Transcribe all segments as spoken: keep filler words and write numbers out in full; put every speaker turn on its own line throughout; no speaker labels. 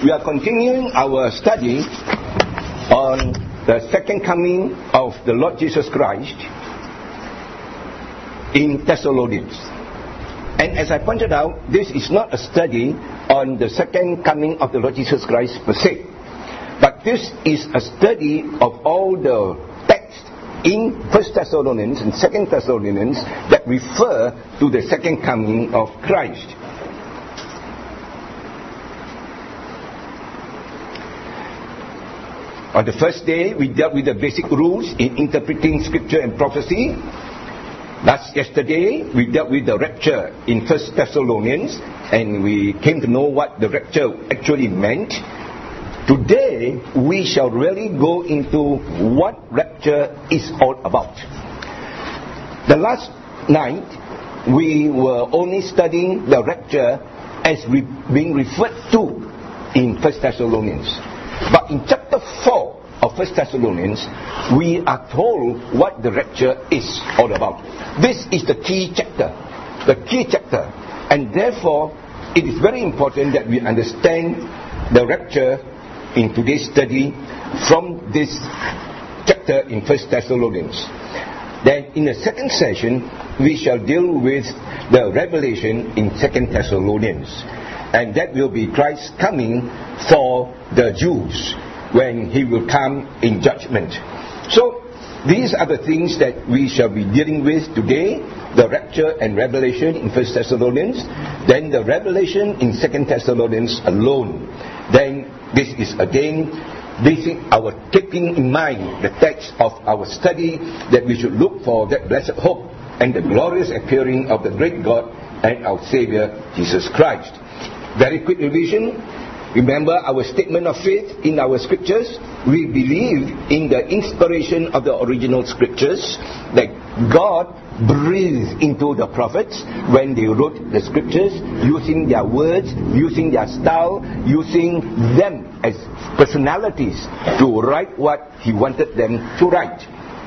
We are continuing our study on the second coming of the Lord Jesus Christ in Thessalonians. And as I pointed out, this is not a study on the second coming of the Lord Jesus Christ per se, but this is a study of all the texts in First Thessalonians and Second Thessalonians that refer to the second coming of Christ. On the first day, we dealt with the basic rules in interpreting Scripture and prophecy. Last yesterday, we dealt with the rapture in First Thessalonians, and we came to know what the rapture actually meant. Today, we shall really go into what rapture is all about. The last night, we were only studying the rapture as re- being referred to in First Thessalonians. But in chapter four of First Thessalonians, we are told what the rapture is all about. This is the key chapter, the key chapter, and therefore it is very important that we understand the rapture in today's study from this chapter in First Thessalonians. Then in the second session, we shall deal with the revelation in Second Thessalonians. And that will be Christ's coming for the Jews when He will come in judgment. So, these are the things that we shall be dealing with today. The rapture and revelation in First Thessalonians. Then the revelation in Second Thessalonians alone. Then this is again basic, our keeping in mind the text of our study, that we should look for that blessed hope and the glorious appearing of the great God and our Savior Jesus Christ. Very quick revision. Remember our statement of faith in our scriptures. We believe in the inspiration of the original scriptures, that God breathed into the prophets when they wrote the scriptures, using their words, using their style, using them as personalities to write what He wanted them to write.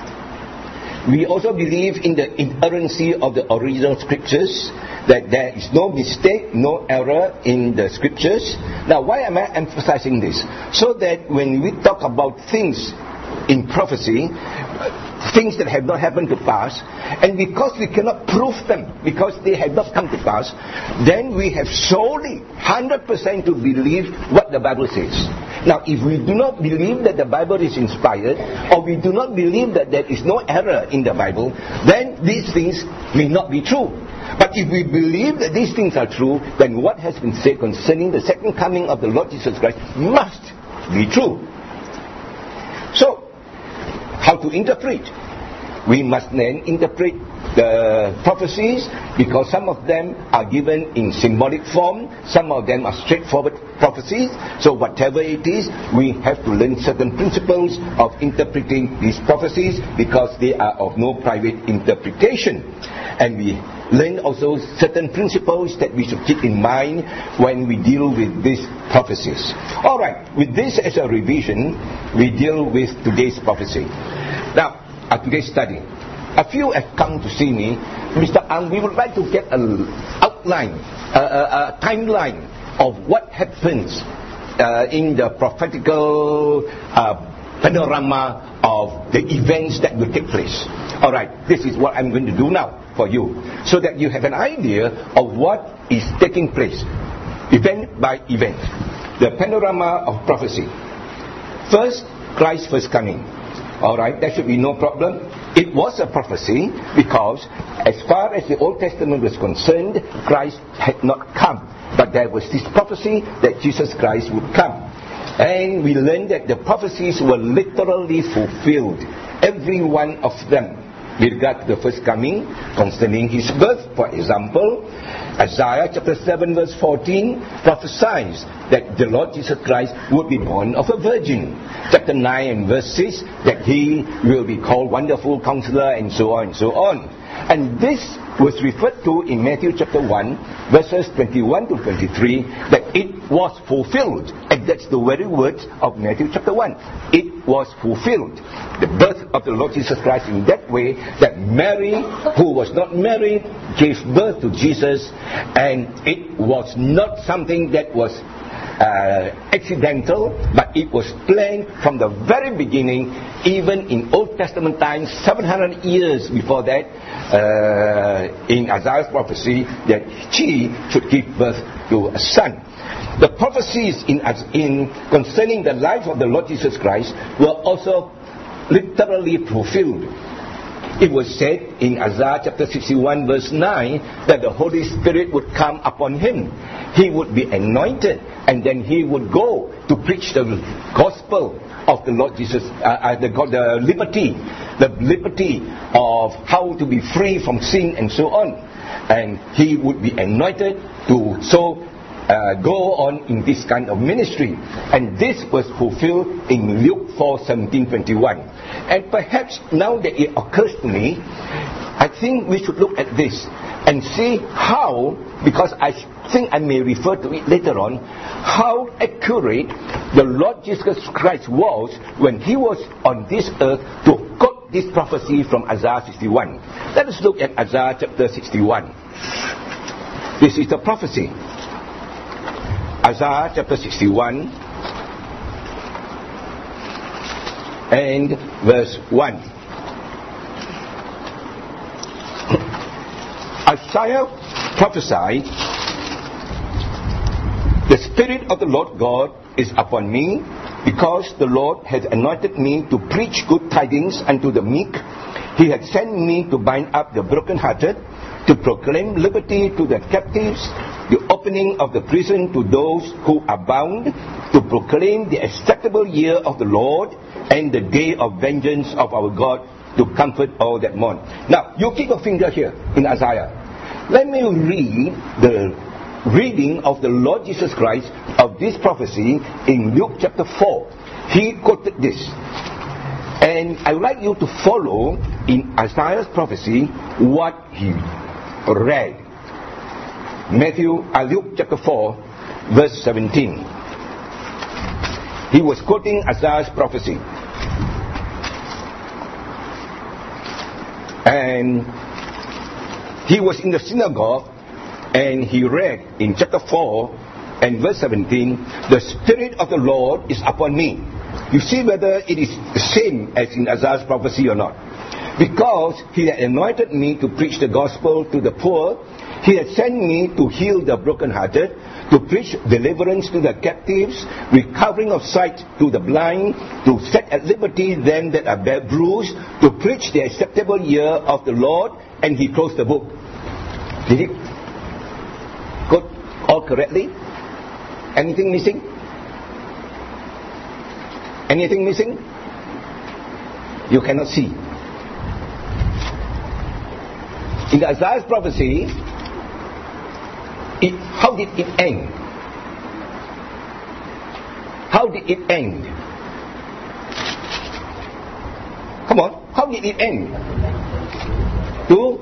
We also believe in the inerrancy of the original scriptures, that there is no mistake, no error in the scriptures. Now, why am I emphasizing this? So that when we talk about things in prophecy, things that have not happened to pass, and because we cannot prove them, because they have not come to pass, then we have solely one hundred percent to believe what the Bible says. Now, if we do not believe that the Bible is inspired, or we do not believe that there is no error in the Bible, then these things may not be true. But if we believe that these things are true, then what has been said concerning the second coming of the Lord Jesus Christ must be true. So, how to interpret? We must then interpret the prophecies, because some of them are given in symbolic form, some of them are straightforward prophecies. So whatever it is, we have to learn certain principles of interpreting these prophecies, because they are of no private interpretation. And we learn also certain principles that we should keep in mind when we deal with these prophecies. Alright, with this as a revision, we deal with today's prophecy. Now, uh, today's study. A few have come to see me, Mister Ang, we would like to get an outline, a, a, a timeline of what happens uh, in the prophetical uh, panorama of the events that will take place. Alright, this is what I'm going to do now for you, so that you have an idea of what is taking place, event by event. The panorama of prophecy. First, Christ's first coming. Alright, there should be no problem. It was a prophecy, because as far as the Old Testament was concerned, Christ had not come. But there was this prophecy that Jesus Christ would come. And we learned that the prophecies were literally fulfilled. Every one of them. With regard to the first coming, concerning His birth, for example, Isaiah chapter seven verse fourteen prophesies that the Lord Jesus Christ would be born of a virgin. Chapter nine and verse six, that He will be called Wonderful Counselor, and so on and so on. And this was referred to in Matthew chapter one, verses twenty-one to twenty-three, that it was fulfilled. And that's the very words of Matthew chapter one. It was fulfilled. The birth of the Lord Jesus Christ in that way, that Mary, who was not married, gave birth to Jesus, and it was not something that was uh, accidental, but it was planned from the very beginning, even in Old Testament times, seven hundred years before that, uh, in Isaiah's prophecy, that she should give birth to a son. The prophecies in, in concerning the life of the Lord Jesus Christ were also literally fulfilled. It was said in Isaiah chapter sixty-one verse nine that the Holy Spirit would come upon him. He would be anointed, and then he would go to preach the gospel of the Lord Jesus, uh, uh, the, the liberty, the liberty of how to be free from sin and so on. And he would be anointed to so Uh, go on in this kind of ministry. And this was fulfilled in Luke four seventeen twenty-one. And perhaps now that it occurs to me, I think we should look at this and see how, because I think I may refer to it later on, how accurate the Lord Jesus Christ was when he was on this earth to quote this prophecy from Isaiah sixty-one. Let us look at Isaiah chapter sixty-one. This is the prophecy. Isaiah chapter sixty-one and verse one. Isaiah prophesied, "The Spirit of the Lord God is upon me, because the Lord has anointed me to preach good tidings unto the meek. He hath sent me to bind up the brokenhearted, to proclaim liberty to the captives, the opening of the prison to those who are bound, to proclaim the acceptable year of the Lord, and the day of vengeance of our God, to comfort all that mourn." Now, you keep a finger here in Isaiah. Let me read the reading of the Lord Jesus Christ of this prophecy in Luke chapter four. He quoted this. And I would like you to follow in Isaiah's prophecy what he read. Matthew, uh, Luke chapter four, verse seventeen. He was quoting Isaiah's prophecy. And he was in the synagogue, and he read in chapter four and verse seventeen, "The Spirit of the Lord is upon me." You see whether it is the same as in Isaiah's prophecy or not. "Because he had anointed me to preach the gospel to the poor, he had sent me to heal the brokenhearted, to preach deliverance to the captives, recovering of sight to the blind, to set at liberty them that are bruised, to preach the acceptable year of the Lord." And he closed the book. Did he quote all correctly? Anything missing? Anything missing? You cannot see. In the Isaiah's prophecy, it, how did it end? How did it end? Come on, how did it end? To?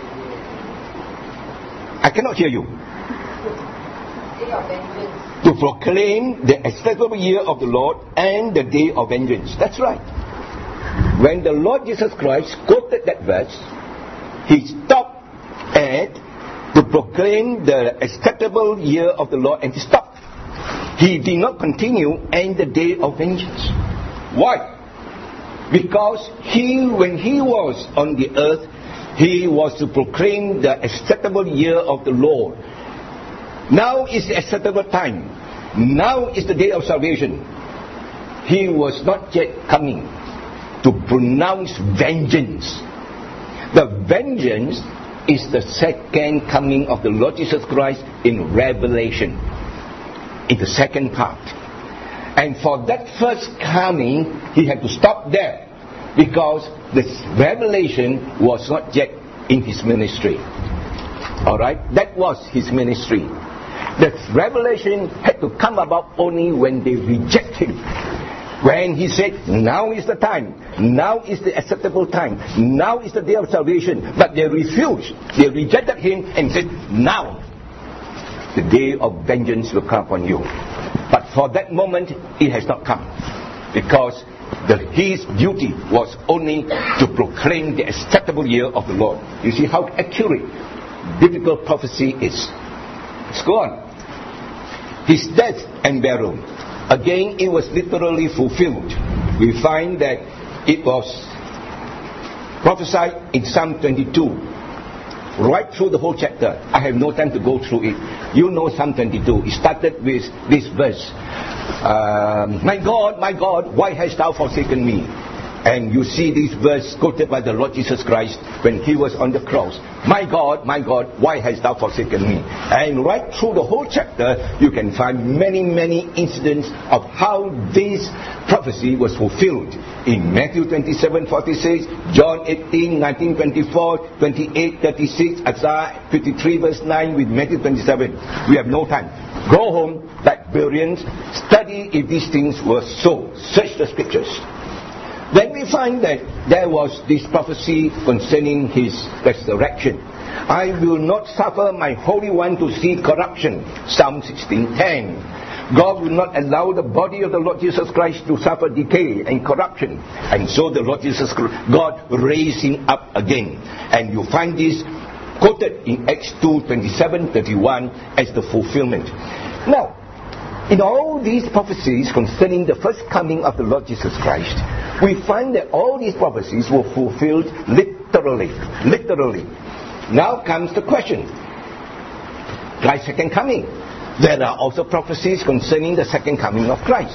I cannot hear you.
Day of vengeance.
To proclaim the acceptable year of the Lord and the day of vengeance. That's right. When the Lord Jesus Christ quoted that verse, he stopped at to proclaim the acceptable year of the Lord, and he stopped. He did not continue and the day of vengeance. Why? Because he, when he was on the earth, he was to proclaim the acceptable year of the Lord. Now is the acceptable time. Now is the day of salvation. He was not yet coming to pronounce vengeance. The vengeance is the second coming of the Lord Jesus Christ in Revelation, in the second part. And for that first coming, he had to stop there, because the revelation was not yet in his ministry. Alright, that was his ministry. The revelation had to come about only when they reject him. When he said, now is the time, now is the acceptable time, now is the day of salvation. But they refused, they rejected him and said, now the day of vengeance will come upon you. But for that moment, it has not come, because the, his duty was only to proclaim the acceptable year of the Lord. You see how accurate biblical prophecy is. Let's go on. his death and burial. Again, it was literally fulfilled. We find that it was prophesied in Psalm twenty-two, right through the whole chapter. I have no time to go through it. You know Psalm twenty-two. It started with this verse. Um, my God, my God, why hast thou forsaken me? And you see this verse quoted by the Lord Jesus Christ when he was on the cross. My God, my God, why hast thou forsaken me? And right through the whole chapter, you can find many, many incidents of how this prophecy was fulfilled. In Matthew twenty-seven forty-six, John eighteen nineteen twenty-four, twenty-eight thirty-six, Isaiah fifty-three verse nine with Matthew twenty-seven. We have no time. Go home, like Bereans, study if these things were so. Search the scriptures. Then we find that there was this prophecy concerning his resurrection. I will not suffer my Holy One to see corruption. Psalm sixteen ten. God will not allow the body of the Lord Jesus Christ to suffer decay and corruption. And so the Lord Jesus Christ, God raised him up again. And you find this quoted in Acts two twenty-seven thirty-one as the fulfillment. Now, in all these prophecies concerning the first coming of the Lord Jesus Christ, we find that all these prophecies were fulfilled literally. Literally. Now comes the question. Christ's second coming. There are also prophecies concerning the second coming of Christ.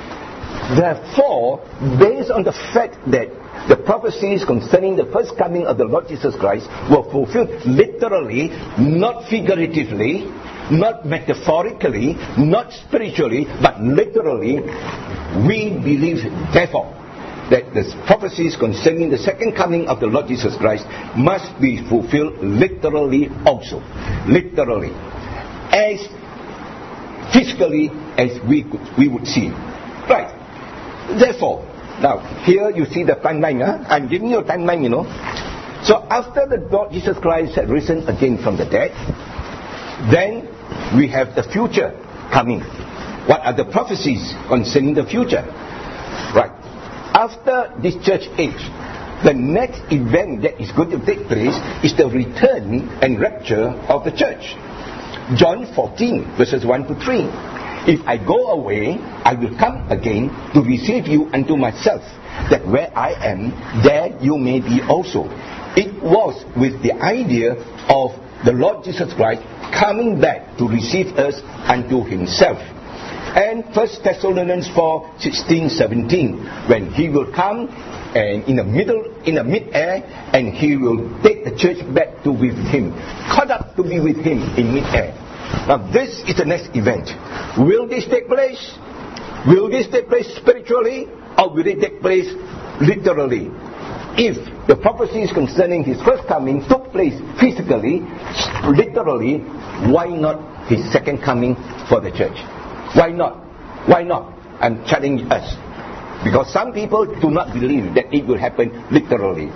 Therefore, based on the fact that the prophecies concerning the first coming of the Lord Jesus Christ were fulfilled literally, not figuratively, not metaphorically, not spiritually, but literally, we believe, therefore, that the prophecies concerning the second coming of the Lord Jesus Christ must be fulfilled literally also. Literally. As physically as we could, we would see. Right. Therefore, now, here you see the timeline. Huh? I'm giving you a timeline, you know. So, after the Lord Jesus Christ had risen again from the dead, then we have the future coming. What are the prophecies concerning the future? Right. After this church age, the next event that is going to take place is the return and rapture of the church. John fourteen, verses one to three. If I go away, I will come again to receive you unto myself, that where I am, there you may be also. It was with the idea of the Lord Jesus Christ coming back to receive us unto himself. And First Thessalonians four sixteen seventeen, when he will come and in the middle, in the mid-air, and he will take the church back to with him, caught up to be with him in mid-air. Now this is the next event. Will this take place? Will this take place spiritually, or will it take place literally? If the prophecies concerning his first coming took place physically, literally, why not his second coming for the church? Why not? Why not? I'm challenging us. Because some people do not believe that it will happen literally.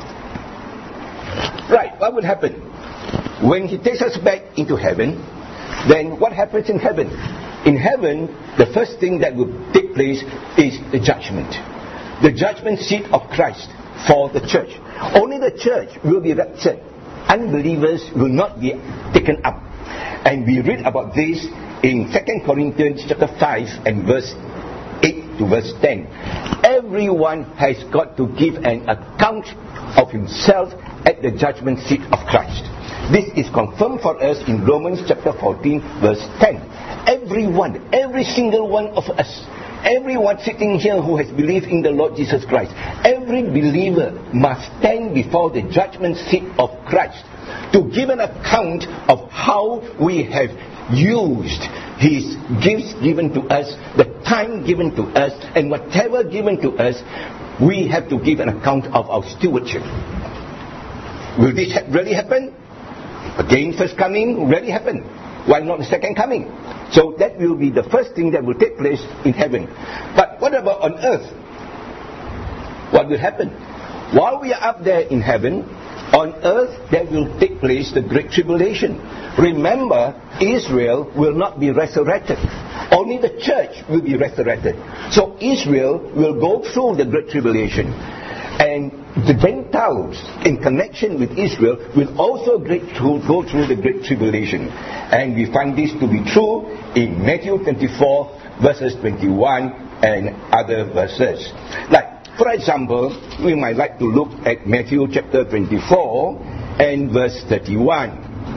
Right, what will happen? When he takes us back into heaven, then what happens in heaven? In heaven, the first thing that will take place is the judgment. The judgment seat of Christ for the church. Only the church will be raptured. Unbelievers will not be taken up. And we read about this in Second Corinthians chapter five and verse eight to verse ten. Everyone has got to give an account of himself at the judgment seat of Christ. This is confirmed for us in Romans chapter fourteen verse ten. Everyone, every single one of us, everyone sitting here who has believed in the Lord Jesus Christ, every believer must stand before the judgment seat of Christ to give an account of how we have used his gifts given to us, the time given to us, and whatever given to us, we have to give an account of our stewardship. Will this ha- really happen? Again, first coming really happen. Why not the second coming? So that will be the first thing that will take place in heaven. But what about on earth? What will happen? While we are up there in heaven, on earth there will take place the Great Tribulation. Remember, Israel will not be resurrected. Only the church will be resurrected. So Israel will go through the Great Tribulation. And the Gentiles, in connection with Israel, will also great through, go through the Great Tribulation. And we find this to be true in Matthew twenty-four, verses twenty-one, and other verses. Like, for example, we might like to look at Matthew chapter twenty-four and verse thirty-one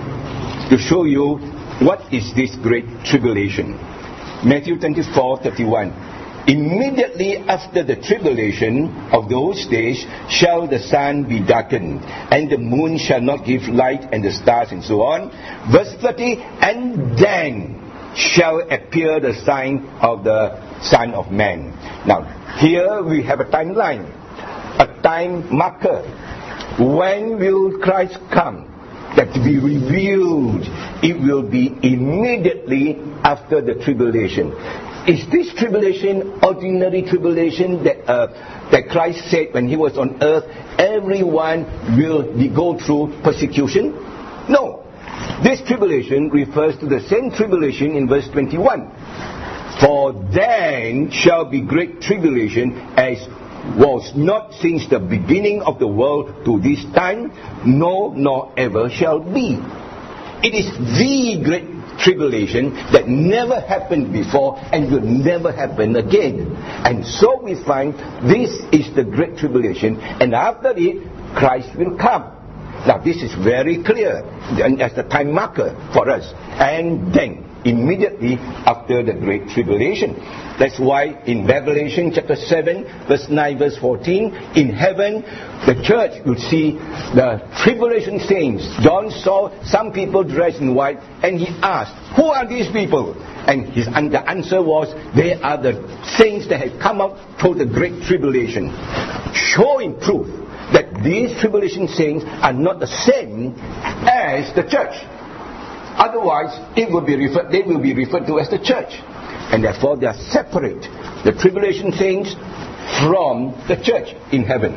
to show you what is this Great Tribulation. Matthew twenty-four, thirty-one. Immediately after the tribulation of those days shall the sun be darkened, and the moon shall not give light, and the stars, and so on. Verse thirty, and then shall appear the sign of the Son of Man. Now, here we have a timeline, a time marker. When will Christ come? That to be revealed, it will be immediately after the tribulation. Is this tribulation ordinary tribulation that uh, that Christ said when he was on earth, everyone will be go through persecution? No. This tribulation refers to the same tribulation in verse twenty-one. For then shall be great tribulation, as was not since the beginning of the world to this time, no, nor ever shall be. It is the great tribulation that never happened before and will never happen again. And so we find this is the great tribulation, and after it, Christ will come. Now this is very clear as the time marker for us. And then, immediately after the great tribulation. That's why in Revelation chapter seven, verse nine, verse fourteen, in heaven, the church will see the tribulation saints. John saw some people dressed in white, and he asked, who are these people? And his and the answer was, they are the saints that have come out through the great tribulation, showing proof that these tribulation saints are not the same as the church. Otherwise, it will be referred, they will be referred to as the church. And therefore, they are separate, the tribulation saints from the church in heaven.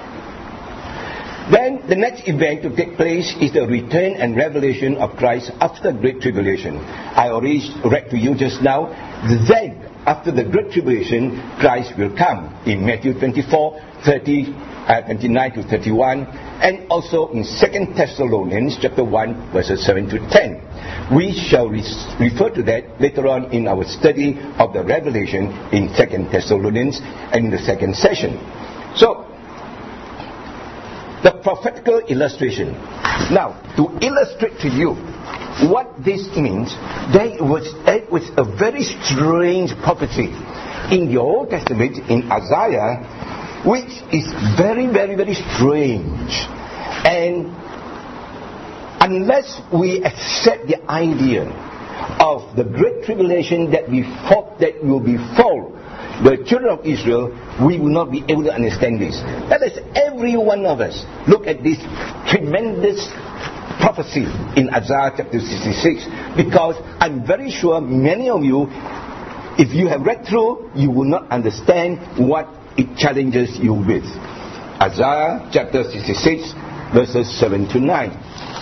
Then, the next event to take place is the return and revelation of Christ after the Great Tribulation. I already read to you just now. Then, after the Great Tribulation, Christ will come in Matthew twenty-four, thirty, uh, twenty-nine to thirty-one, and also in Second Thessalonians chapter one, verses seven to ten. We shall re- refer to that later on in our study of the Revelation in Second Thessalonians and in the second session. So, the prophetical illustration. Now, to illustrate to you what this means, there was, it was a very strange prophecy in the Old Testament, in Isaiah, which is very, very, very strange. And unless we accept the idea of the great tribulation that we thought that will befall the children of Israel, we will not be able to understand this. That is, every one of us look at this tremendous prophecy in Isaiah chapter sixty-six, because I'm very sure many of you, if you have read through, you will not understand what it challenges you with. Isaiah chapter sixty-six, verses seven to nine.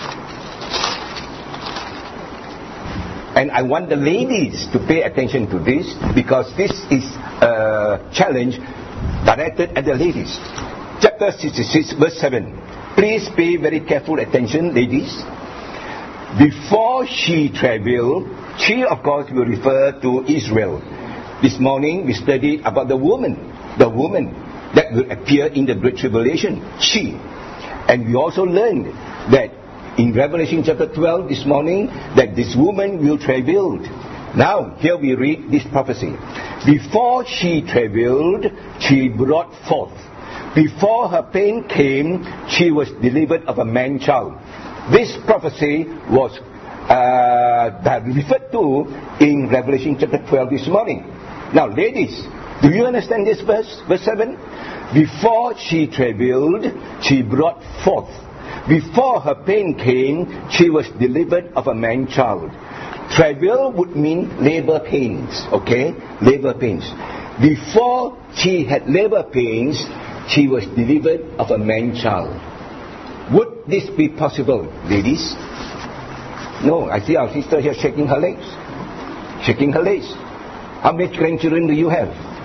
And I want the ladies to pay attention to this, because this is a challenge directed at the ladies. Chapter sixty-six, verse seven. Please pay very careful attention, ladies. Before she travailed, she of course will refer to Israel. This morning we studied about the woman, the woman that will appear in the Great Tribulation, she. And we also learned that in Revelation chapter twelve this morning, that this woman will travail. Now, here we read this prophecy. Before she travailed, she brought forth. Before her pain came, she was delivered of a man-child. This prophecy was uh, referred to in Revelation chapter twelve this morning. Now, ladies, do you understand this verse? Verse seven? Before she travailed, she brought forth. Before her pain came, she was delivered of a man-child. Travail would mean labor pains, okay? Labor pains. Before she had labor pains, she was delivered of a man-child. Would this be possible, ladies? No, I see our sister here shaking her legs. Shaking her legs. How many grandchildren do you have?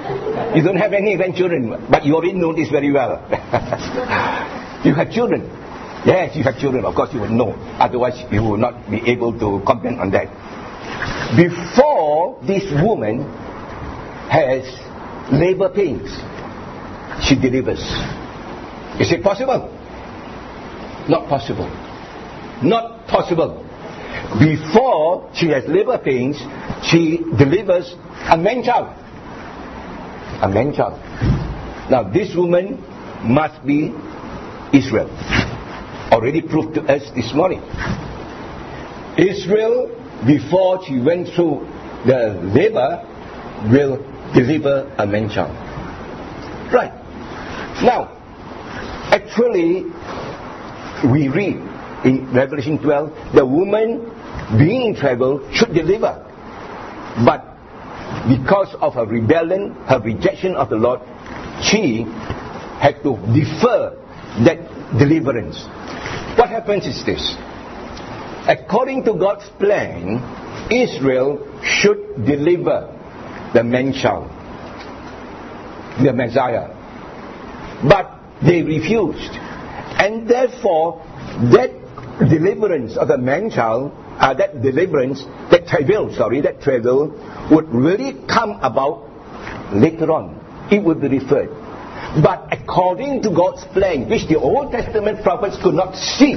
You don't have any grandchildren, but you already know this very well. You have children. Yes, you have children. Of course you will know. Otherwise you will not be able to comment on that. Before this woman has labor pains, she delivers. Is it possible? Not possible. Not possible. Before she has labor pains, she delivers a man child. A man child. Now this woman must be Israel. Already proved to us this morning. Israel, before she went through the labor, will deliver a man child. Right. Now, actually, we read in Revelation twelve, the woman being in travail should deliver. But because of her rebellion, her rejection of the Lord, she had to defer that deliverance. What happens is this. According to God's plan, Israel should deliver the man child, the Messiah. But they refused. And therefore, that deliverance of the man child, uh, that deliverance, that travail, sorry, that travail would really come about later on. It would be referred. But according to God's plan, which the Old Testament prophets could not see,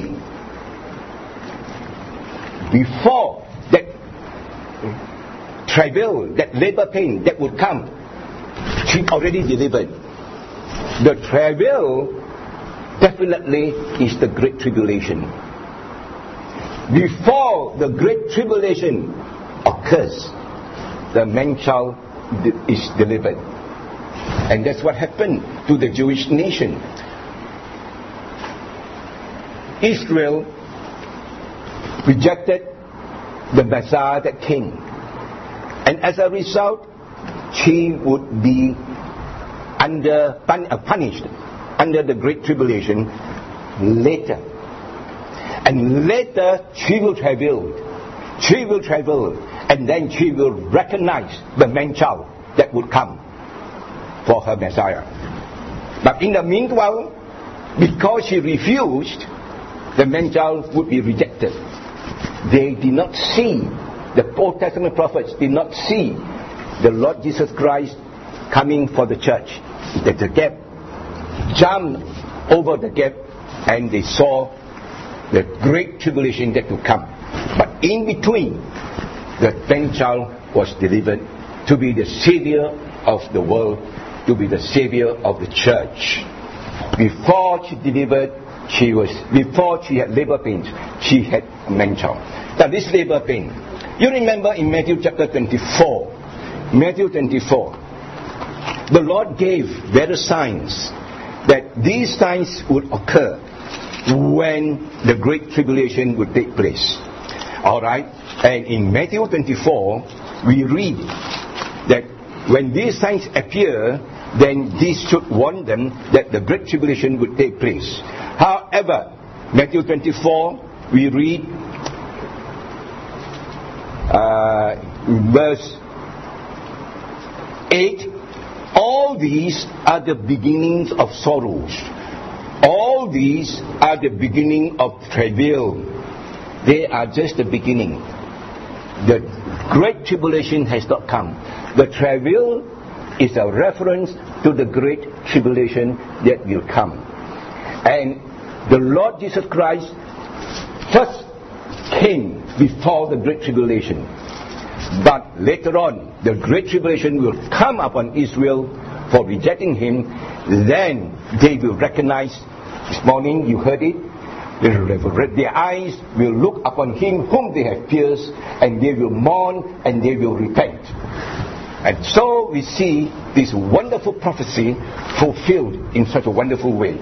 before that travail, that labor pain that would come, she already delivered. The travail definitely is the Great Tribulation. Before the Great Tribulation occurs, the man child is delivered. And that's what happened to the Jewish nation. Israel rejected the Messiah that came. And as a result, she would be under pun- uh, punished under the Great Tribulation later. And later she will travail. She will travail. And then she will recognize the man child that would come for her Messiah. But in the meanwhile, because she refused, the man child would be rejected. They did not see, the Old Testament prophets did not see the Lord Jesus Christ coming for the church. That the gap jumped over the gap and they saw the Great Tribulation that would come. But in between, the man child was delivered to be the Savior of the world, to be the Savior of the church. Before she delivered, she was, before she had labor pains, she had a man child. Now this labor pain, you remember in Matthew chapter twenty-four, Matthew twenty-four, the Lord gave various signs that these signs would occur when the Great Tribulation would take place. Alright, and in Matthew twenty-four, we read that when these signs appear, then this should warn them that the Great Tribulation would take place. However, Matthew twenty-four, we read uh, verse eight, all these are the beginnings of sorrows. All these are the beginning of travail. They are just the beginning. The Great Tribulation has not come. The travail is a reference to the Great Tribulation that will come. And the Lord Jesus Christ first came before the Great Tribulation. But later on, the Great Tribulation will come upon Israel for rejecting Him. Then they will recognize, this morning you heard it, their eyes will look upon Him whom they have pierced, and they will mourn and they will repent. And so we see this wonderful prophecy fulfilled in such a wonderful way.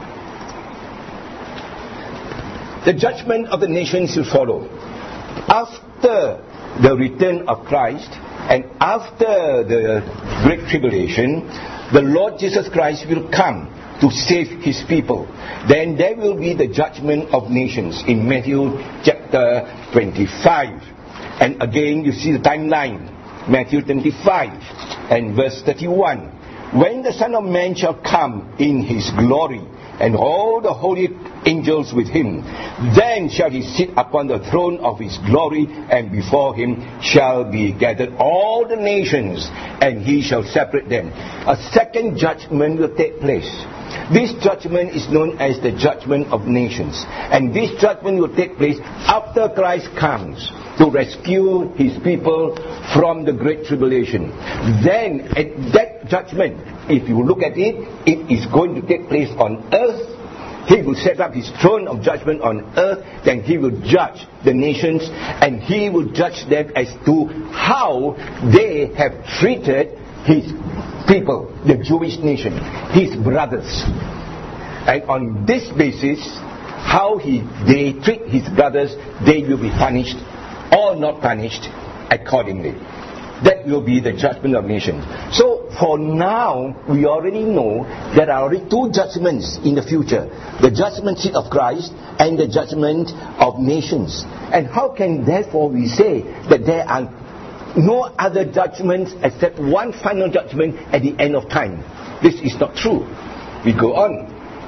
The judgment of the nations will follow. After the return of Christ and after the Great Tribulation, the Lord Jesus Christ will come to save His people. Then there will be the judgment of nations in Matthew chapter twenty-five. And again you see the timeline. Matthew twenty-five. And verse thirty-one, when the Son of Man shall come in his glory, and all the holy angels with him, then shall he sit upon the throne of his glory, and before him shall be gathered all the nations, and he shall separate them. A second judgment will take place. This judgment is known as the judgment of nations, and this judgment will take place after Christ comes to rescue his people from the great tribulation. Then at that judgment, if you look at it, it is going to take place on earth. He will set up his throne of judgment on earth. Then he will judge the nations, and he will judge them as to how they have treated his people, the Jewish nation, his brothers. And on this basis, how he they treat his brothers, they will be punished or not punished accordingly. That will be the judgment of nations. So for now, we already know there are already two judgments in the future. The judgment seat of Christ and the judgment of nations. And how can therefore we say that there are no other judgments except one final judgment at the end of time? This is not true. We go on.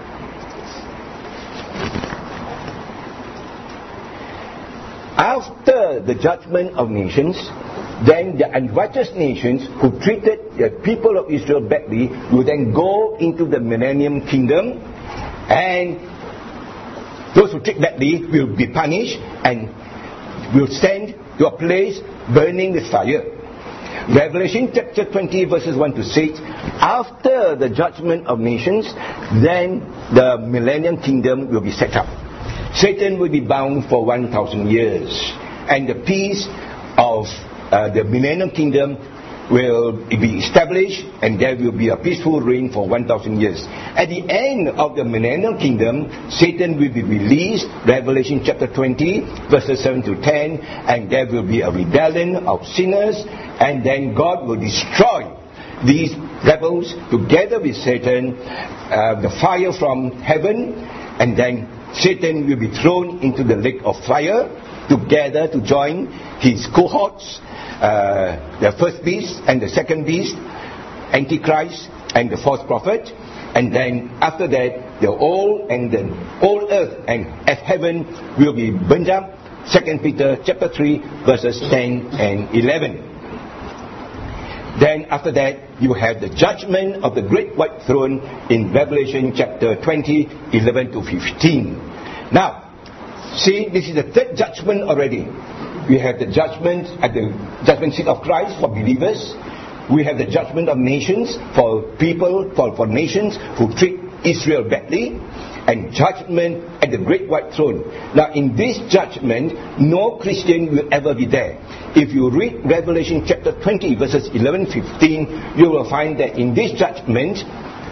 After the judgment of nations, then the unrighteous nations who treated the people of Israel badly will then go into the millennium kingdom, and those who treat badly will be punished and will send to a place burning with fire. Revelation chapter twenty verses one to six, after the judgment of nations, then the millennium kingdom will be set up. Satan will be bound for one thousand years, and the peace of uh, the millennium kingdom will be established, and there will be a peaceful reign for one thousand years. At the end of the millennial kingdom, Satan will be released, Revelation chapter twenty, verses seven to ten, and there will be a rebellion of sinners, and then God will destroy these rebels together with Satan, uh, the fire from heaven, and then Satan will be thrown into the lake of fire together to join his cohorts, uh, the first beast and the second beast, Antichrist and the false prophet. And then after that, the old and the old earth and heaven will be burned up. Second Peter chapter three verses ten and eleven. Then after that, you have the judgment of the great white throne in Revelation chapter twenty, eleven to fifteen. Now, see, this is the third judgment already. We have the judgment at the judgment seat of Christ for believers. We have the judgment of nations for people, for, for nations who treat Israel badly. And judgment at the great white throne. Now in this judgment, no Christian will ever be there. If you read Revelation chapter twenty verses eleven to fifteen, you will find that in this judgment,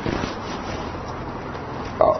oh,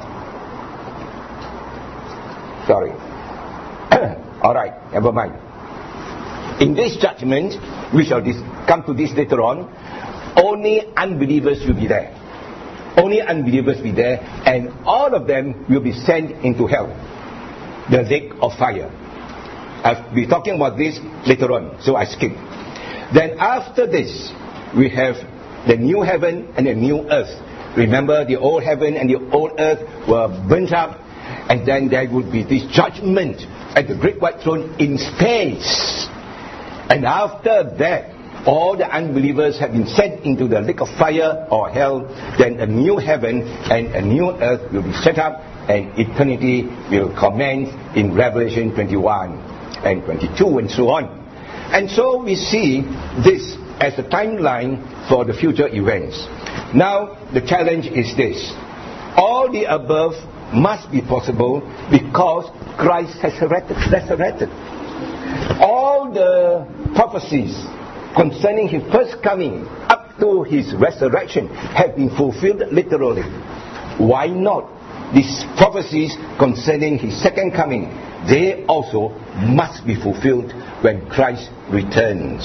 sorry, alright, never mind. In this judgment, we shall dis- come to this later on, only unbelievers will be there. Only unbelievers will be there, and all of them will be sent into hell, the lake of fire. I'll be talking about this later on, so I skip. Then after this, we have the new heaven and the new earth. Remember, the old heaven and the old earth were burnt up, and then there would be this judgment at the great white throne in space. And after that, all the unbelievers have been sent into the lake of fire or hell. Then a new heaven and a new earth will be set up, and eternity will commence in Revelation twenty-one and twenty-two and so on. And so we see this as a timeline for the future events. Now the challenge is this: all the above must be possible because Christ has resurrected. All the prophecies concerning his first coming up to his resurrection have been fulfilled literally. Why not these prophecies concerning his second coming? They also must be fulfilled when Christ returns.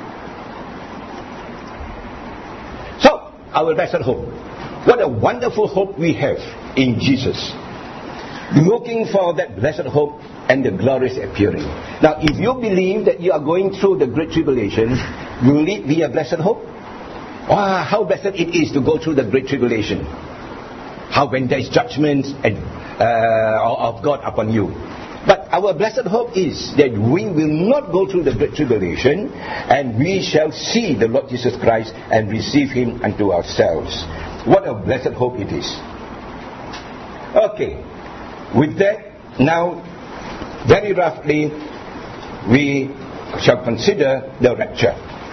So, our blessed hope. What a wonderful hope we have in Jesus. Looking for that blessed hope and the glorious appearing. Now, if you believe that you are going through the great tribulation, will it be a blessed hope? Ah, how blessed it is to go through the great tribulation. How when there is judgment and, uh, of God upon you. But our blessed hope is that we will not go through the great tribulation, and we shall see the Lord Jesus Christ and receive Him unto ourselves. What a blessed hope it is. Okay, with that, now, very roughly, we shall consider the rapture.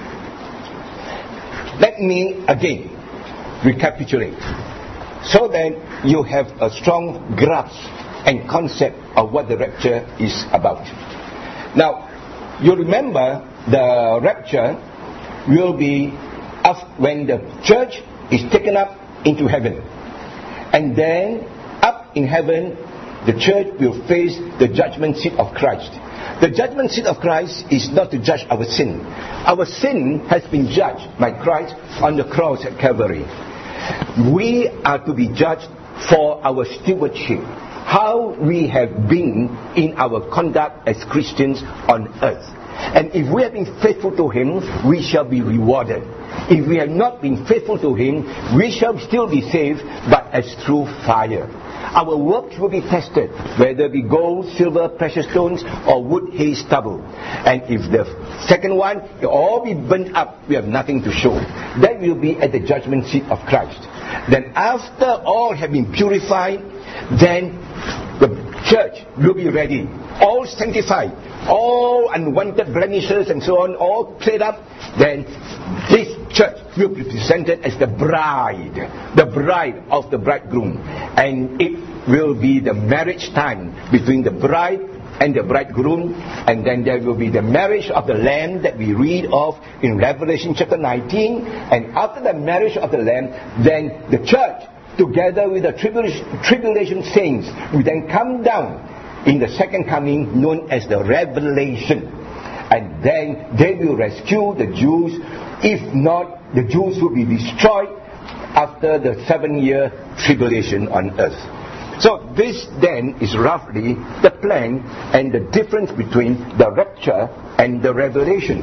Let me again recapitulate, so that you have a strong grasp and concept of what the rapture is about. Now, you remember the rapture will be when the church is taken up into heaven. And then, up in heaven, the church will face the judgment seat of Christ. The judgment seat of Christ is not to judge our sin. Our sin has been judged by Christ on the cross at Calvary. We are to be judged for our stewardship, how we have been in our conduct as Christians on earth. And if we have been faithful to Him, we shall be rewarded. If we have not been faithful to Him, we shall still be saved, but as through fire. Our works will be tested, whether it be gold, silver, precious stones, or wood, hay, stubble. And if the second one, it all be burnt up, we have nothing to show. That will be at the judgment seat of Christ. Then after all have been purified, then the church will be ready, all sanctified, all unwanted blemishes and so on, all cleared up. Then this church will be presented as the bride, the bride of the bridegroom. And it will be the marriage time between the bride and the bridegroom. And then there will be the marriage of the Lamb that we read of in Revelation chapter nineteen. And after the marriage of the Lamb, then the church, together with the tribulation, tribulation saints, will then come down in the second coming, known as the Revelation. And then they will rescue the Jews. If not, the Jews will be destroyed after the seven-year tribulation on earth. So this then is roughly the plan and the difference between the rapture and the revelation.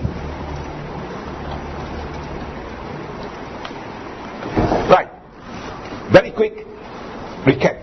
Right. Very quick recap.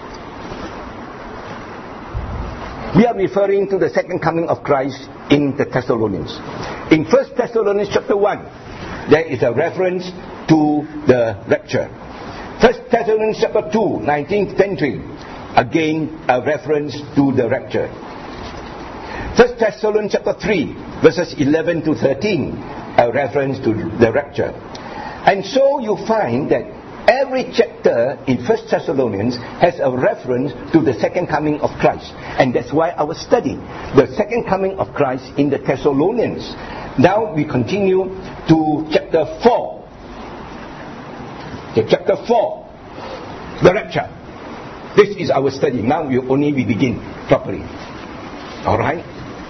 We are referring to the second coming of Christ in the Thessalonians. In First Thessalonians chapter one, there is a reference to the rapture. First Thessalonians chapter two, nineteenth century, again a reference to the rapture. First Thessalonians chapter three, verses eleven to thirteen, a reference to the rapture. And so you find that every chapter in First Thessalonians has a reference to the second coming of Christ. And that's why our study, the second coming of Christ in the Thessalonians. Now we continue to chapter four. Okay, chapter four, the rapture. This is our study. Now we only we begin properly. Alright?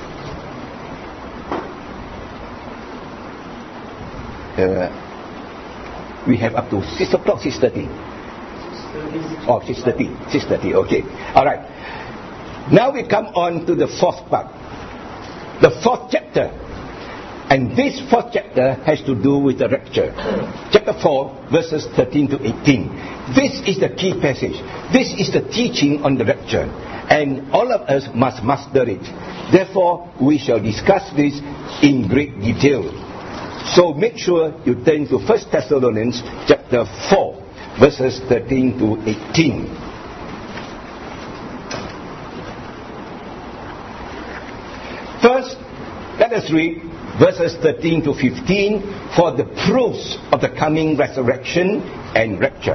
Uh, we have up to six o'clock, six thirty. Oh, six thirty. six thirty, okay. Alright. Now we come on to the fourth part. The fourth chapter. And this fourth chapter has to do with the rapture. Chapter four, verses thirteen to eighteen. This is the key passage. This is the teaching on the rapture. And all of us must master it. Therefore, we shall discuss this in great detail. So make sure you turn to First Thessalonians chapter four, verses thirteen to eighteen. First, let us read verses thirteen to fifteen for the proofs of the coming resurrection and rapture.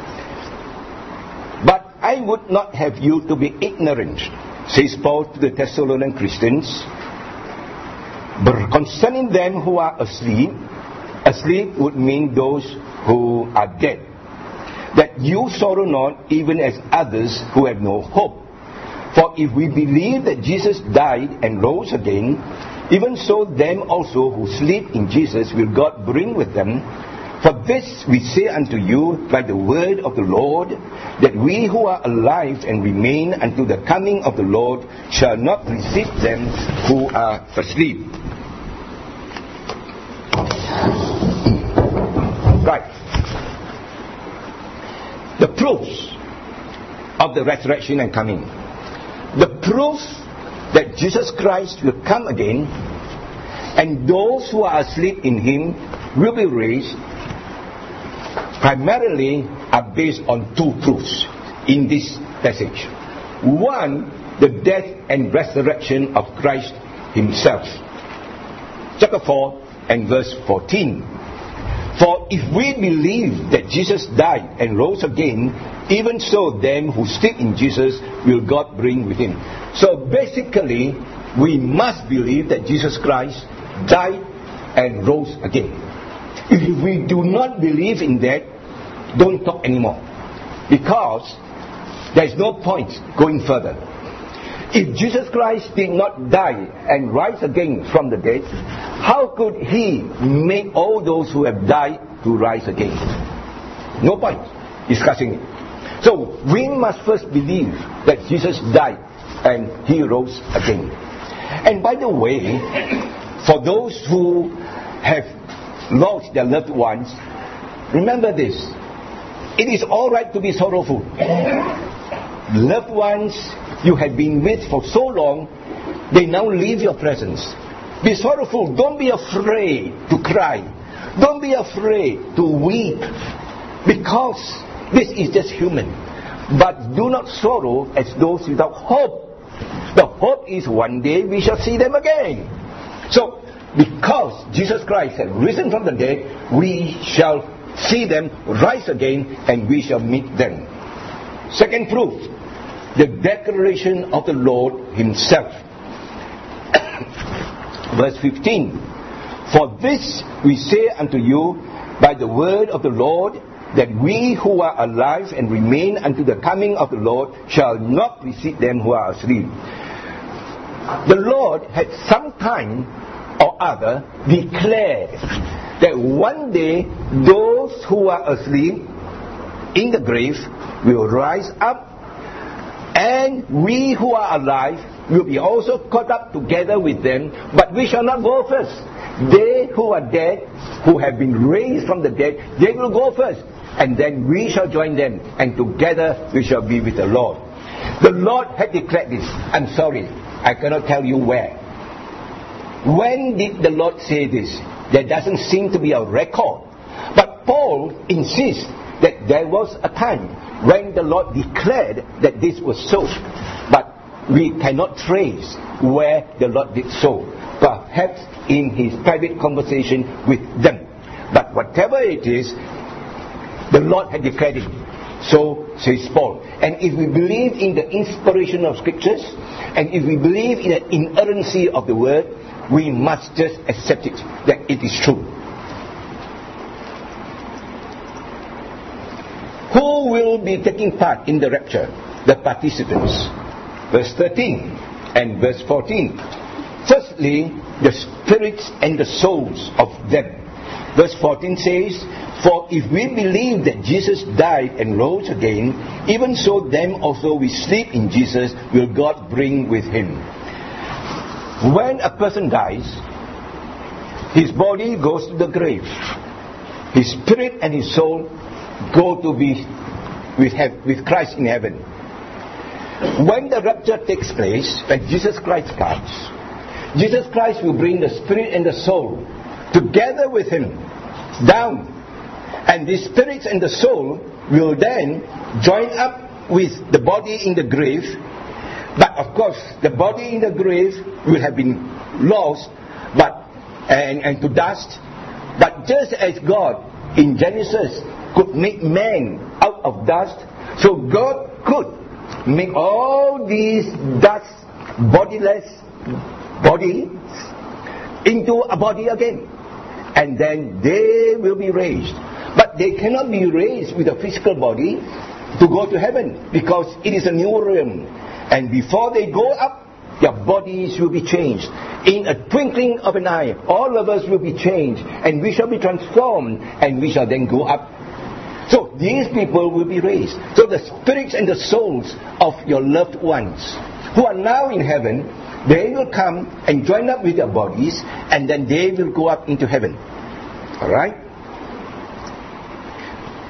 But I would not have you to be ignorant, says Paul to the Thessalonian Christians, concerning them who are asleep. Asleep would mean those who are dead. That you sorrow not, even as others who have no hope. For if we believe that Jesus died and rose again, even so them also who sleep in Jesus will God bring with them. For this we say unto you by the word of the Lord, that we who are alive and remain unto the coming of the Lord shall not precede them who are asleep. Right. The proofs of the resurrection and coming. The proof that Jesus Christ will come again, and those who are asleep in Him will be raised, primarily are based on two proofs in this passage. One, the death and resurrection of Christ Himself. Chapter four and verse fourteen. For if we believe that Jesus died and rose again, even so them who sleep in Jesus will God bring with Him. So basically, we must believe that Jesus Christ died and rose again. If we do not believe in that, don't talk anymore. Because there is no point going further. If Jesus Christ did not die and rise again from the dead, how could He make all those who have died to rise again? No point discussing it. So we must first believe that Jesus died and He rose again. And by the way, for those who have lost their loved ones, remember this: it is all right to be sorrowful. Loved ones you have been with for so long, they now leave your presence. Be sorrowful. Don't be afraid to cry. Don't be afraid to weep, because this is just human. But do not sorrow as those without hope. The hope is one day we shall see them again. So, because Jesus Christ has risen from the dead, we shall see them rise again, and we shall meet them. Second proof, the declaration of the Lord Himself. Verse fifteen. For this we say unto you by the word of the Lord, that we who are alive and remain unto the coming of the Lord shall not precede them who are asleep. The Lord had some time or other declared that one day those who are asleep in the grave will rise up, and we who are alive will be also caught up together with them, but we shall not go first. They who are dead, who have been raised from the dead, they will go first, and then we shall join them, and together we shall be with the Lord. The Lord had declared this. I'm sorry, I cannot tell you where. When did the Lord say this? There doesn't seem to be a record. But Paul insists that there was a time when the Lord declared that this was so. But we cannot trace where the Lord did so. Perhaps in His private conversation with them. But whatever it is, the Lord had declared it. So says Paul. And if we believe in the inspiration of Scriptures, and if we believe in the inerrancy of the Word, we must just accept it, that it is true. Who will be taking part in the rapture? The participants. Verse thirteen and verse fourteen. Firstly, the spirits and the souls of them. Verse fourteen says, for if we believe that Jesus died and rose again, even so them also we sleep in Jesus will God bring with Him. When a person dies, his body goes to the grave. His spirit and his soul go to be with, with Christ in heaven. When the rapture takes place, when Jesus Christ comes, Jesus Christ will bring the spirit and the soul together with Him down. And the spirits and the soul will then join up with the body in the grave. But of course, the body in the grave will have been lost but and, and to dust. But just as God in Genesis could make man out of dust, so God could make all these dust, bodiless bodies into a body again. And then they will be raised. But they cannot be raised with a physical body to go to heaven, because it is a new realm. And before they go up, their bodies will be changed. In a twinkling of an eye, all of us will be changed, and we shall be transformed, and we shall then go up. So these people will be raised. So the spirits and the souls of your loved ones who are now in heaven, they will come and join up with their bodies, and then they will go up into heaven. Alright?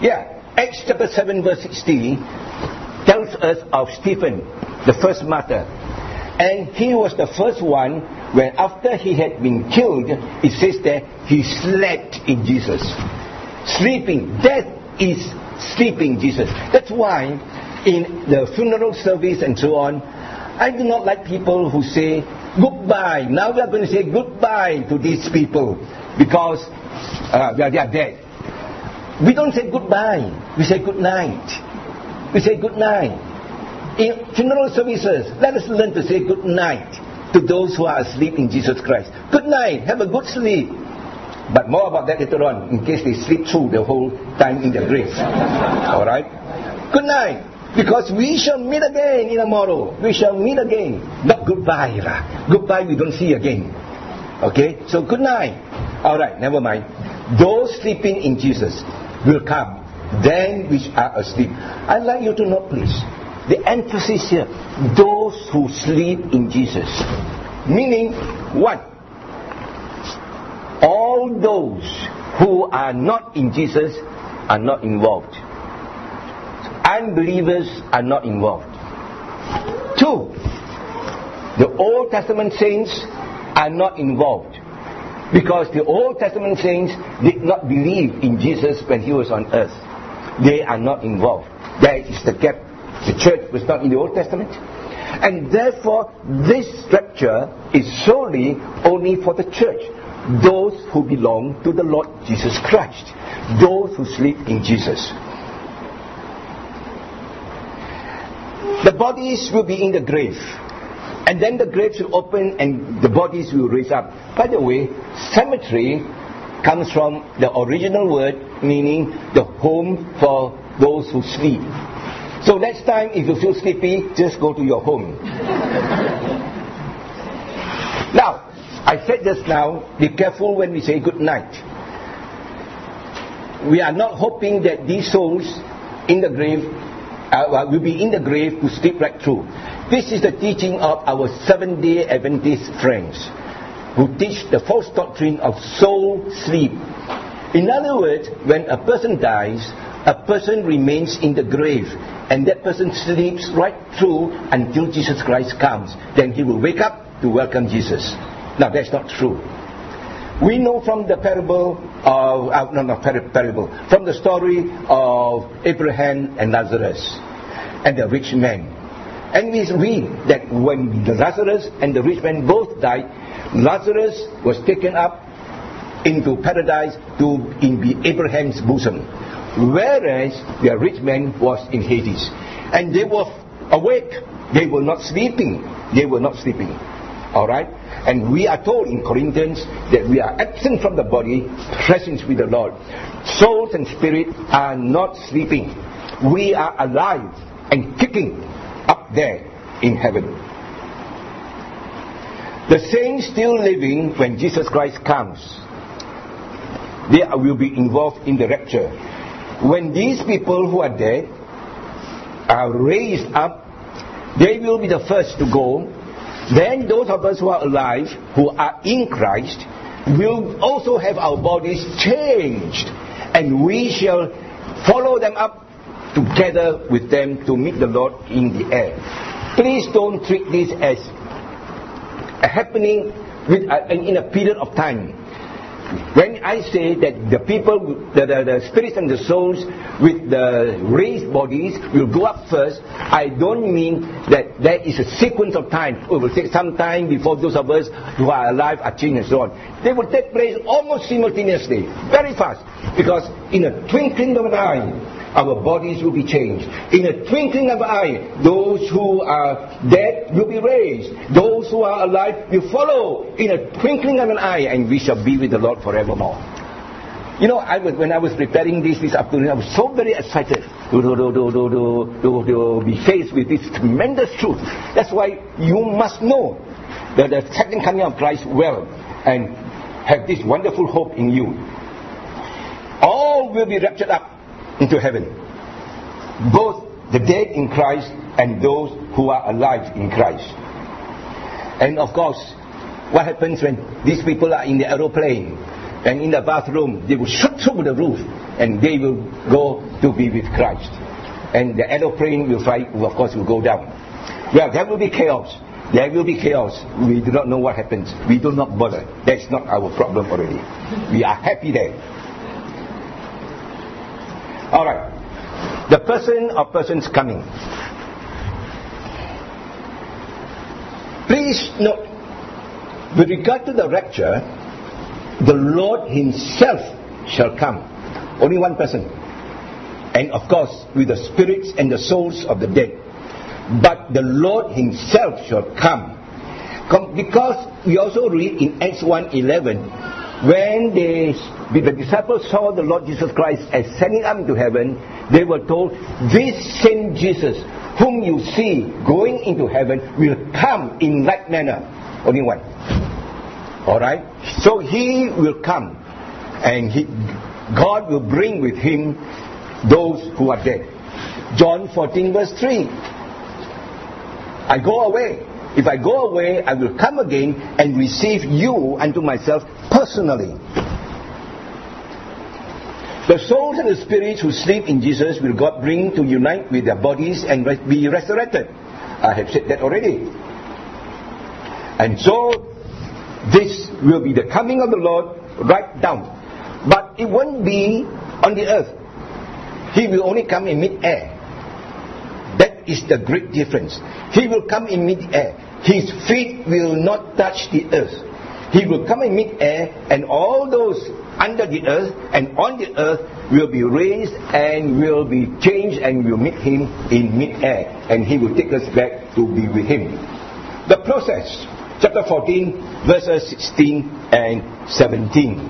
Yeah, Acts chapter seven verse sixty tells us of Stephen, the first martyr. And he was the first one when after he had been killed, it says that he slept in Jesus. Sleeping. Death is sleeping Jesus. That's why in the funeral service and so on, I do not like people who say goodbye. Now we are going to say goodbye to these people because uh, they, are, they are dead. We don't say goodbye. We say good night. We say good night. In funeral services, let us learn to say good night to those who are asleep in Jesus Christ. Good night. Have a good sleep. But more about that later on, in case they sleep through the whole time in their grave. Alright? Good night. Because we shall meet again in tomorrow. We shall meet again. Not goodbye. Lah. Goodbye we don't see again. Okay? So good night. Alright, never mind. Those sleeping in Jesus will come. Then which are asleep. I'd like you to note please. The emphasis here, those who sleep in Jesus. Meaning, one, all those who are not in Jesus are not involved. Unbelievers are not involved. Two, the Old Testament saints are not involved. Because the Old Testament saints did not believe in Jesus when he was on earth. They are not involved. There is the gap. The church was not in the Old Testament. And therefore, this scripture is solely only for the church. Those who belong to the Lord Jesus Christ. Those who sleep in Jesus. The bodies will be in the grave. And then the graves will open and the bodies will raise up. By the way, cemetery comes from the original word meaning the home for those who sleep. So next time, if you feel sleepy, just go to your home. Now, I said just now, be careful when we say good night. We are not hoping that these souls in the grave uh, will be in the grave to sleep right through. This is the teaching of our Seventh-day Adventist friends, who teach the false doctrine of soul sleep. In other words, when a person dies, a person remains in the grave. And that person sleeps right through until Jesus Christ comes. Then he will wake up to welcome Jesus. Now that's not true. We know from the parable of, uh, no, not parable, from the story of Abraham and Lazarus and the rich man. And we read that when Lazarus and the rich man both died, Lazarus was taken up into paradise to in Abraham's bosom. Whereas the rich man was in Hades. And they were awake. They were not sleeping. They were not sleeping. Alright? And we are told in Corinthians that we are absent from the body, present with the Lord. Souls and spirit are not sleeping. We are alive and kicking up there in heaven. The saints still living when Jesus Christ comes, they will be involved in the rapture. When these people who are dead are raised up, they will be the first to go. Then those of us who are alive, who are in Christ, will also have our bodies changed. And we shall follow them up together with them to meet the Lord in the air. Please don't treat this as a happening with, uh, in a period of time. When I say that the people, the, the, the spirits and the souls with the raised bodies will go up first, I don't mean that there is a sequence of time. It will take some time before those of us who are alive are changed and so on. They will take place almost simultaneously, very fast. Because in a twinkling of an eye, our bodies will be changed. In a twinkling of an eye, those who are dead will be raised. Those who are alive will follow in a twinkling of an eye, and we shall be with the Lord forevermore. You know, I was, when I was preparing this this afternoon, I was so very excited to, to, to, to, to, to, to be faced with this tremendous truth. That's why you must know the, the second coming of Christ well and have this wonderful hope in you. All will be raptured up into heaven, both the dead in Christ and those who are alive in Christ. And of course, what happens when these people are in the aeroplane? And in the bathroom, they will shoot through the roof and they will go to be with Christ. And the aeroplane will fly, of course, will go down. Well, there will be chaos. There will be chaos. We do not know what happens. We do not bother. That's not our problem already. We are happy there. Alright. The person or persons coming. Please note, with regard to the rapture, the Lord Himself shall come. Only one person. And of course, with the spirits and the souls of the dead. But the Lord Himself shall come. Because we also read in Acts one eleven, when they, the disciples saw the Lord Jesus Christ ascending up into heaven, they were told, this same Jesus whom you see going into heaven will come in like manner. Only one. Alright? So He will come. And he, God will bring with Him those who are dead. John fourteen verse three. I go away. If I go away, I will come again and receive you unto myself personally. The souls and the spirits who sleep in Jesus will God bring to unite with their bodies and be resurrected. I have said that already. And so, this will be the coming of the Lord right down. But it won't be on the earth. He will only come in mid-air. That is the great difference. He will come in mid-air. His feet will not touch the earth. He will come in mid-air, and all those under the earth and on the earth will be raised and will be changed and will meet Him in mid-air. And He will take us back to be with Him. The process. Chapter fourteen, verses sixteen and seventeen.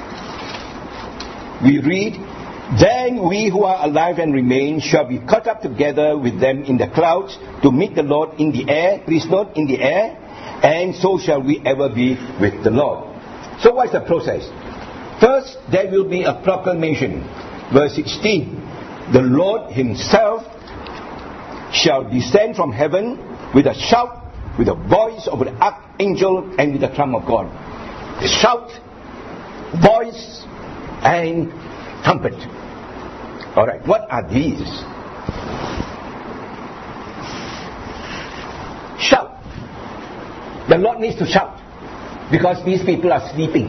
We read, then we who are alive and remain shall be caught up together with them in the clouds to meet the Lord in the air. Please note, in the air. And so shall we ever be with the Lord. So what's the process? First, there will be a proclamation. Verse sixteen. The Lord Himself shall descend from heaven with a shout, with the voice of the archangel, and with the trump of God. The shout, voice, and trumpet. Alright, what are these? Shout. The Lord needs to shout because these people are sleeping.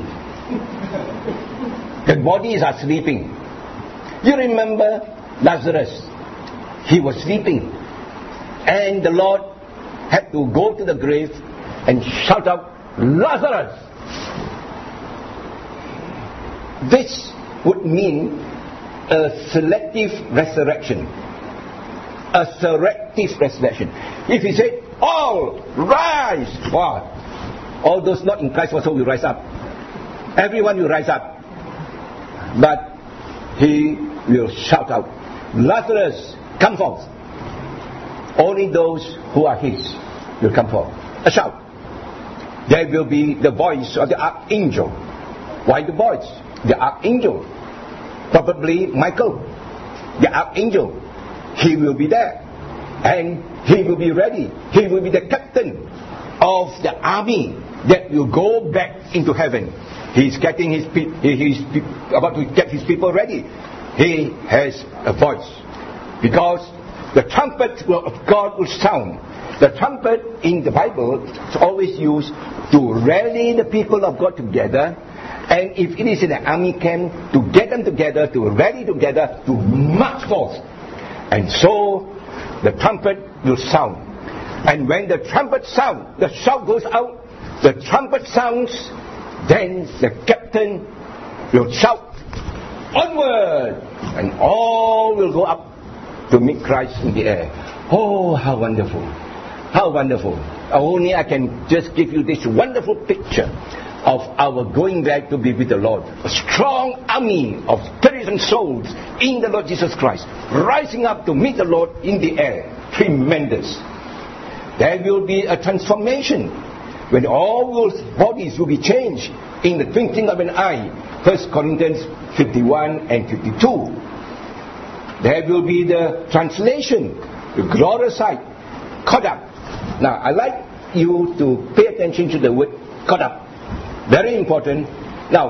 The bodies are sleeping. You remember Lazarus? He was sleeping. And the Lord had to go to the grave and shout out, Lazarus! This would mean a selective resurrection. A selective resurrection. If He said, all rise! Wow. All those not in Christ also will rise up. Everyone will rise up. But He will shout out, Lazarus, come forth. Only those who are His will come forth. A shout. There will be the voice of the archangel. Why the voice? The archangel. Probably Michael. The archangel. He will be there. And he will be ready. He will be the captain of the army that will go back into heaven. He's getting his pe- he's about to get his people ready. He has a voice. Because the trumpet of God will sound. The trumpet in the Bible is always used to rally the people of God together. And if it is in an army camp, to get them together, to rally together, to march forth. And so, the trumpet will sound. And when the trumpet sounds, the shout goes out, the trumpet sounds, then the captain will shout, onward! And all will go up to meet Christ in the air. Oh, how wonderful. How wonderful. Only I can just give you this wonderful picture of our going back to be with the Lord. A strong army of spirits and souls in the Lord Jesus Christ, rising up to meet the Lord in the air. Tremendous. There will be a transformation when all those bodies will be changed in the twinkling of an eye. First Corinthians fifty-one and fifty-two. There will be the translation, the glorious sight, caught up. Now, I like you to pay attention to the word caught up. Very important. Now,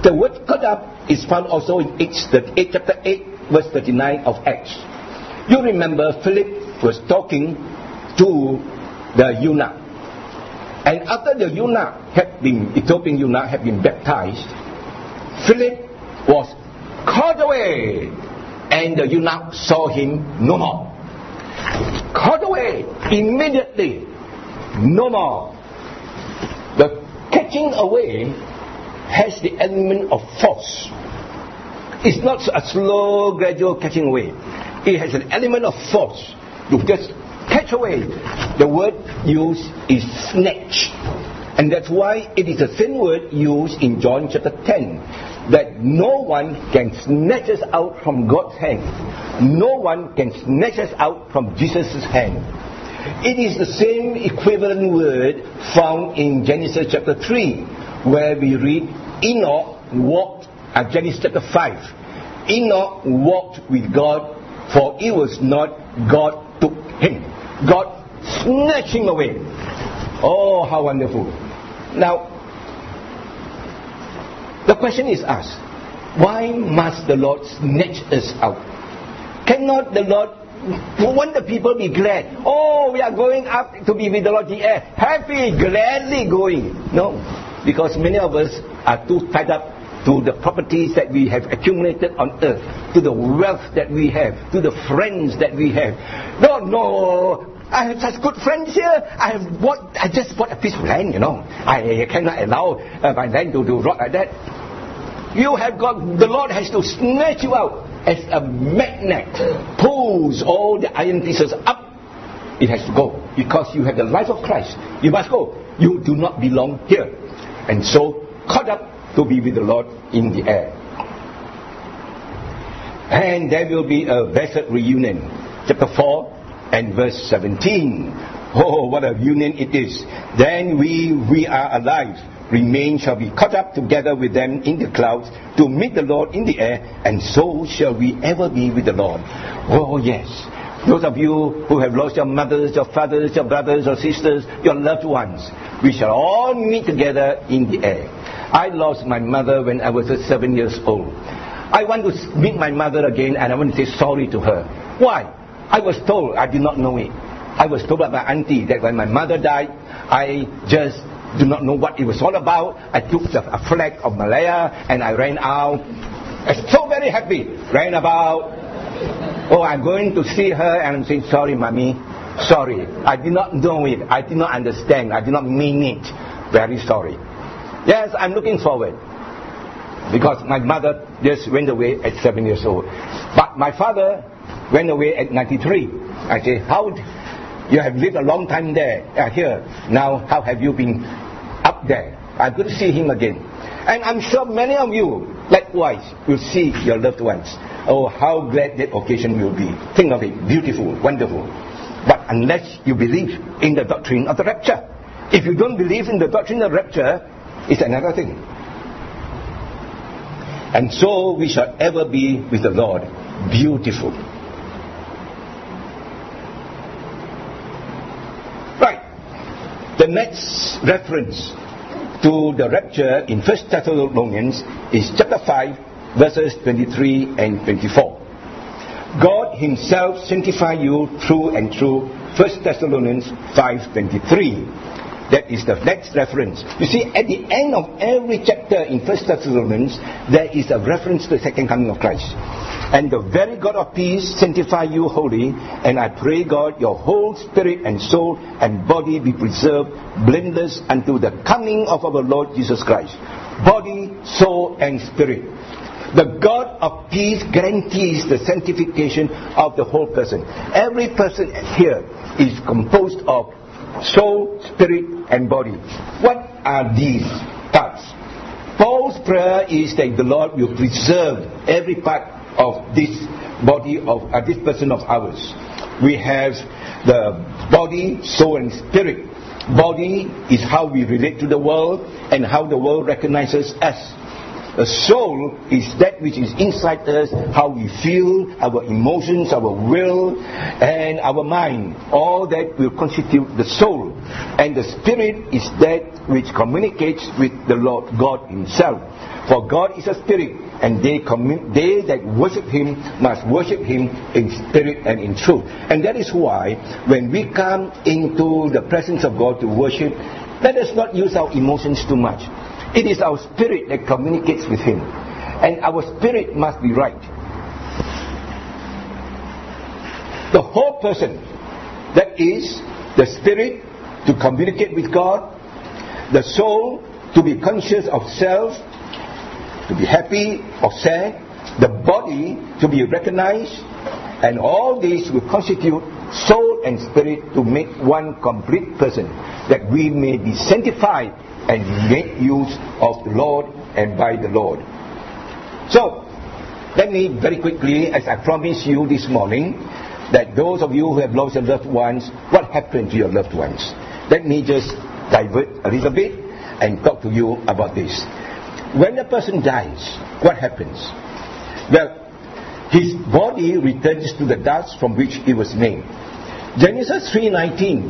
The word caught up is found also in Acts, chapter eight, verse thirty-nine of Acts. You remember Philip was talking to the eunuch. And after the eunuch had been, Ethiopian eunuch had been baptized, Philip was called away, and the eunuch saw him no more. Called away immediately, no more. The catching away has the element of force. It's not a slow, gradual catching away. It has an element of force. You just catch away. The word used is snatch. And that's why it is the same word used in John chapter ten. That no one can snatch us out from God's hand. No one can snatch us out from Jesus' hand. It is the same equivalent word found in Genesis chapter three, where we read Enoch walked, at Genesis chapter five. Enoch walked with God, for it was not God took him. God snatched him away. Oh, how wonderful. Now, the question is asked, why must the Lord snatch us out? Cannot the Lord, won't the people be glad? Oh, we are going up to be with the Lord in the air. Happy, gladly going. No, because many of us are too tied up to the properties that we have accumulated on earth, to the wealth that we have, to the friends that we have. No, no, I have such good friends here. I have bought, I just bought a piece of land, you know. I cannot allow uh, my land to, to rot like that. You have got, the Lord has to snatch you out as a magnet pulls all the iron pieces up. It has to go because you have the life of Christ. You must go. You do not belong here. And so, caught up to be with the Lord in the air. And there will be a blessed reunion. Chapter four and verse seventeen. Oh, what a union it is. Then we, we are alive, remain, shall be caught up together with them in the clouds to meet the Lord in the air, and so shall we ever be with the Lord. Oh, yes. Those of you who have lost your mothers, your fathers, your brothers or sisters, your loved ones, we shall all meet together in the air. I lost my mother when I was seven years old. I want to meet my mother again, and I want to say sorry to her. Why? I was told, I did not know it. I was told by my auntie that when my mother died, I just do not know what it was all about. I took the, a flag of Malaya and I ran out. I was so very happy. Ran about. Oh, I'm going to see her, and I'm saying, sorry, mommy. Sorry. I did not know it. I did not understand. I did not mean it. Very sorry. Yes, I'm looking forward. Because my mother just went away at seven years old. But my father went away at ninety-three. I say, how, you have lived a long time there, uh, here. Now, how have you been up there? I'm going to see him again. And I'm sure many of you, likewise, will see your loved ones. Oh, how glad that occasion will be. Think of it, beautiful, wonderful. But unless you believe in the doctrine of the rapture. If you don't believe in the doctrine of the rapture, it's another thing. And so we shall ever be with the Lord. Beautiful. Right. The next reference to the rapture in First Thessalonians is chapter five, verses twenty-three and twenty-four. God himself sanctify you through and through. First Thessalonians five twenty-three. That is the next reference. You see, at the end of every chapter in First Thessalonians, there is a reference to the second coming of Christ. And the very God of peace sanctify you wholly, and I pray God your whole spirit and soul and body be preserved blameless unto the coming of our Lord Jesus Christ. Body, soul and spirit. The God of peace guarantees the sanctification of the whole person. Every person here is composed of soul, spirit and body. What are these parts? Paul's prayer is that the Lord will preserve every part of this body of uh, this person of ours. We have the body, soul and spirit. Body is how we relate to the world and how the world recognizes us. A soul is that which is inside us, how we feel, our emotions, our will, and our mind. All that will constitute the soul. And the spirit is that which communicates with the Lord God Himself. For God is a spirit, and they, commun- they that worship Him must worship Him in spirit and in truth. And that is why when we come into the presence of God to worship, let us not use our emotions too much. It is our spirit that communicates with Him. And our spirit must be right. The whole person, that is, the spirit to communicate with God, the soul to be conscious of self, to be happy or sad, the body to be recognized, and all these will constitute soul and spirit to make one complete person, that we may be sanctified and make use of the Lord and by the Lord. So, let me very quickly, as I promised you this morning, that those of you who have lost your loved ones, what happened to your loved ones? Let me just divert a little bit and talk to you about this. When a person dies, what happens? Well, his body returns to the dust from which it was made. Genesis three nineteen,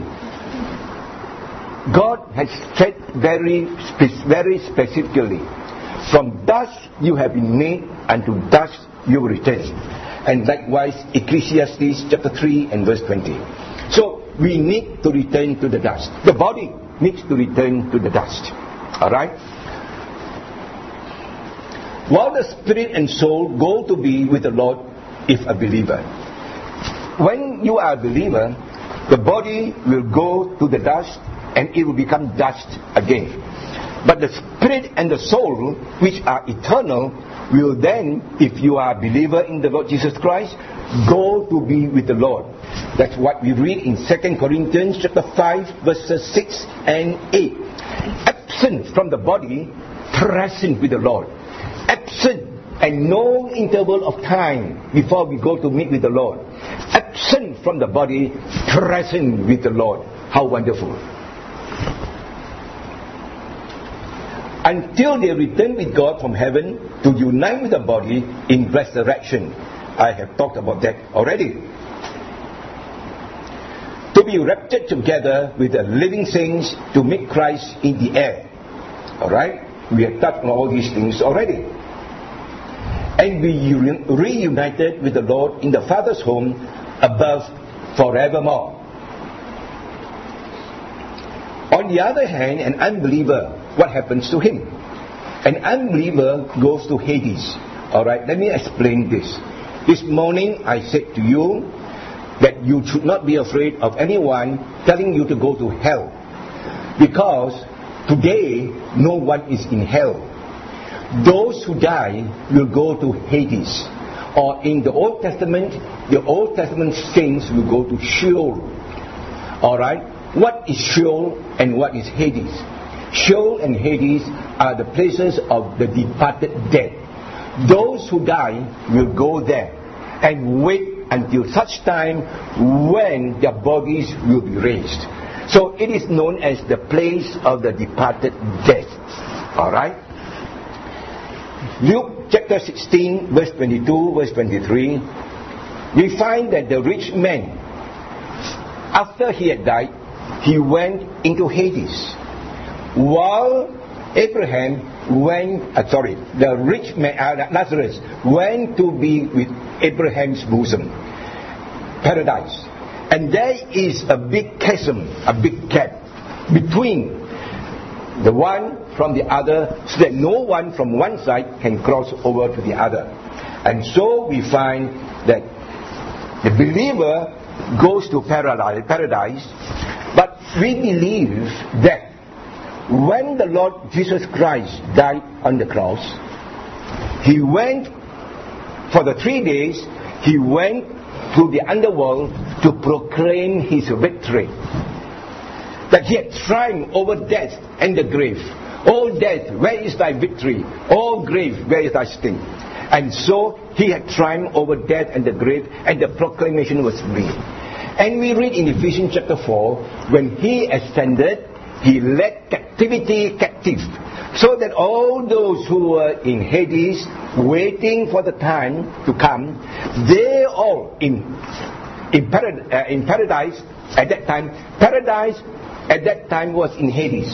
God has said very, very specifically, from dust you have been made, and to dust you will return. And likewise, Ecclesiastes chapter three and verse twenty. So, we need to return to the dust. The body needs to return to the dust. Alright? While the spirit and soul go to be with the Lord if a believer. When you are a believer, the body will go to the dust and it will become dust again. But the spirit and the soul, which are eternal, will then, if you are a believer in the Lord Jesus Christ, go to be with the Lord. That's what we read in Second Corinthians chapter five, verses six and eight. Absent from the body, present with the Lord. Absent and no interval of time before we go to meet with the Lord. Absent from the body, present with the Lord. How wonderful. Until they return with God from heaven to unite with the body in resurrection. I have talked about that already. To be raptured together with the living saints to meet Christ in the air. Alright? We have touched on all these things already. And be reunited with the Lord in the Father's home above forevermore. On the other hand, an unbeliever, what happens to him? An unbeliever goes to Hades. Alright, let me explain this. This morning I said to you that you should not be afraid of anyone telling you to go to hell. Because today no one is in hell. Those who die will go to Hades. Or in the Old Testament, the Old Testament saints will go to Sheol. Alright? What is Sheol and what is Hades? Sheol and Hades are the places of the departed dead. Those who die will go there and wait until such time when their bodies will be raised. So it is known as the place of the departed dead. Alright? Luke chapter sixteen, verse twenty-two, verse twenty-three, we find that the rich man, after he had died, he went into Hades. While Abraham went, uh, sorry, the rich man, uh, Lazarus, went to be with Abraham's bosom, paradise. And there is a big chasm, a big gap between the one from the other, so that no one from one side can cross over to the other. And so we find that the believer goes to paradise, but we believe that when the Lord Jesus Christ died on the cross, He went for the three days, He went to the underworld to proclaim His victory. That He had triumphed over death and the grave. Oh death, where is thy victory? Oh grave, where is thy sting? And so He had triumphed over death and the grave, and the proclamation was made. And we read in Ephesians chapter four, when He ascended, He led captivity captive. So that all those who were in Hades, waiting for the time to come, they all in in, parad- uh, in paradise at that time. Paradise at that time was in Hades.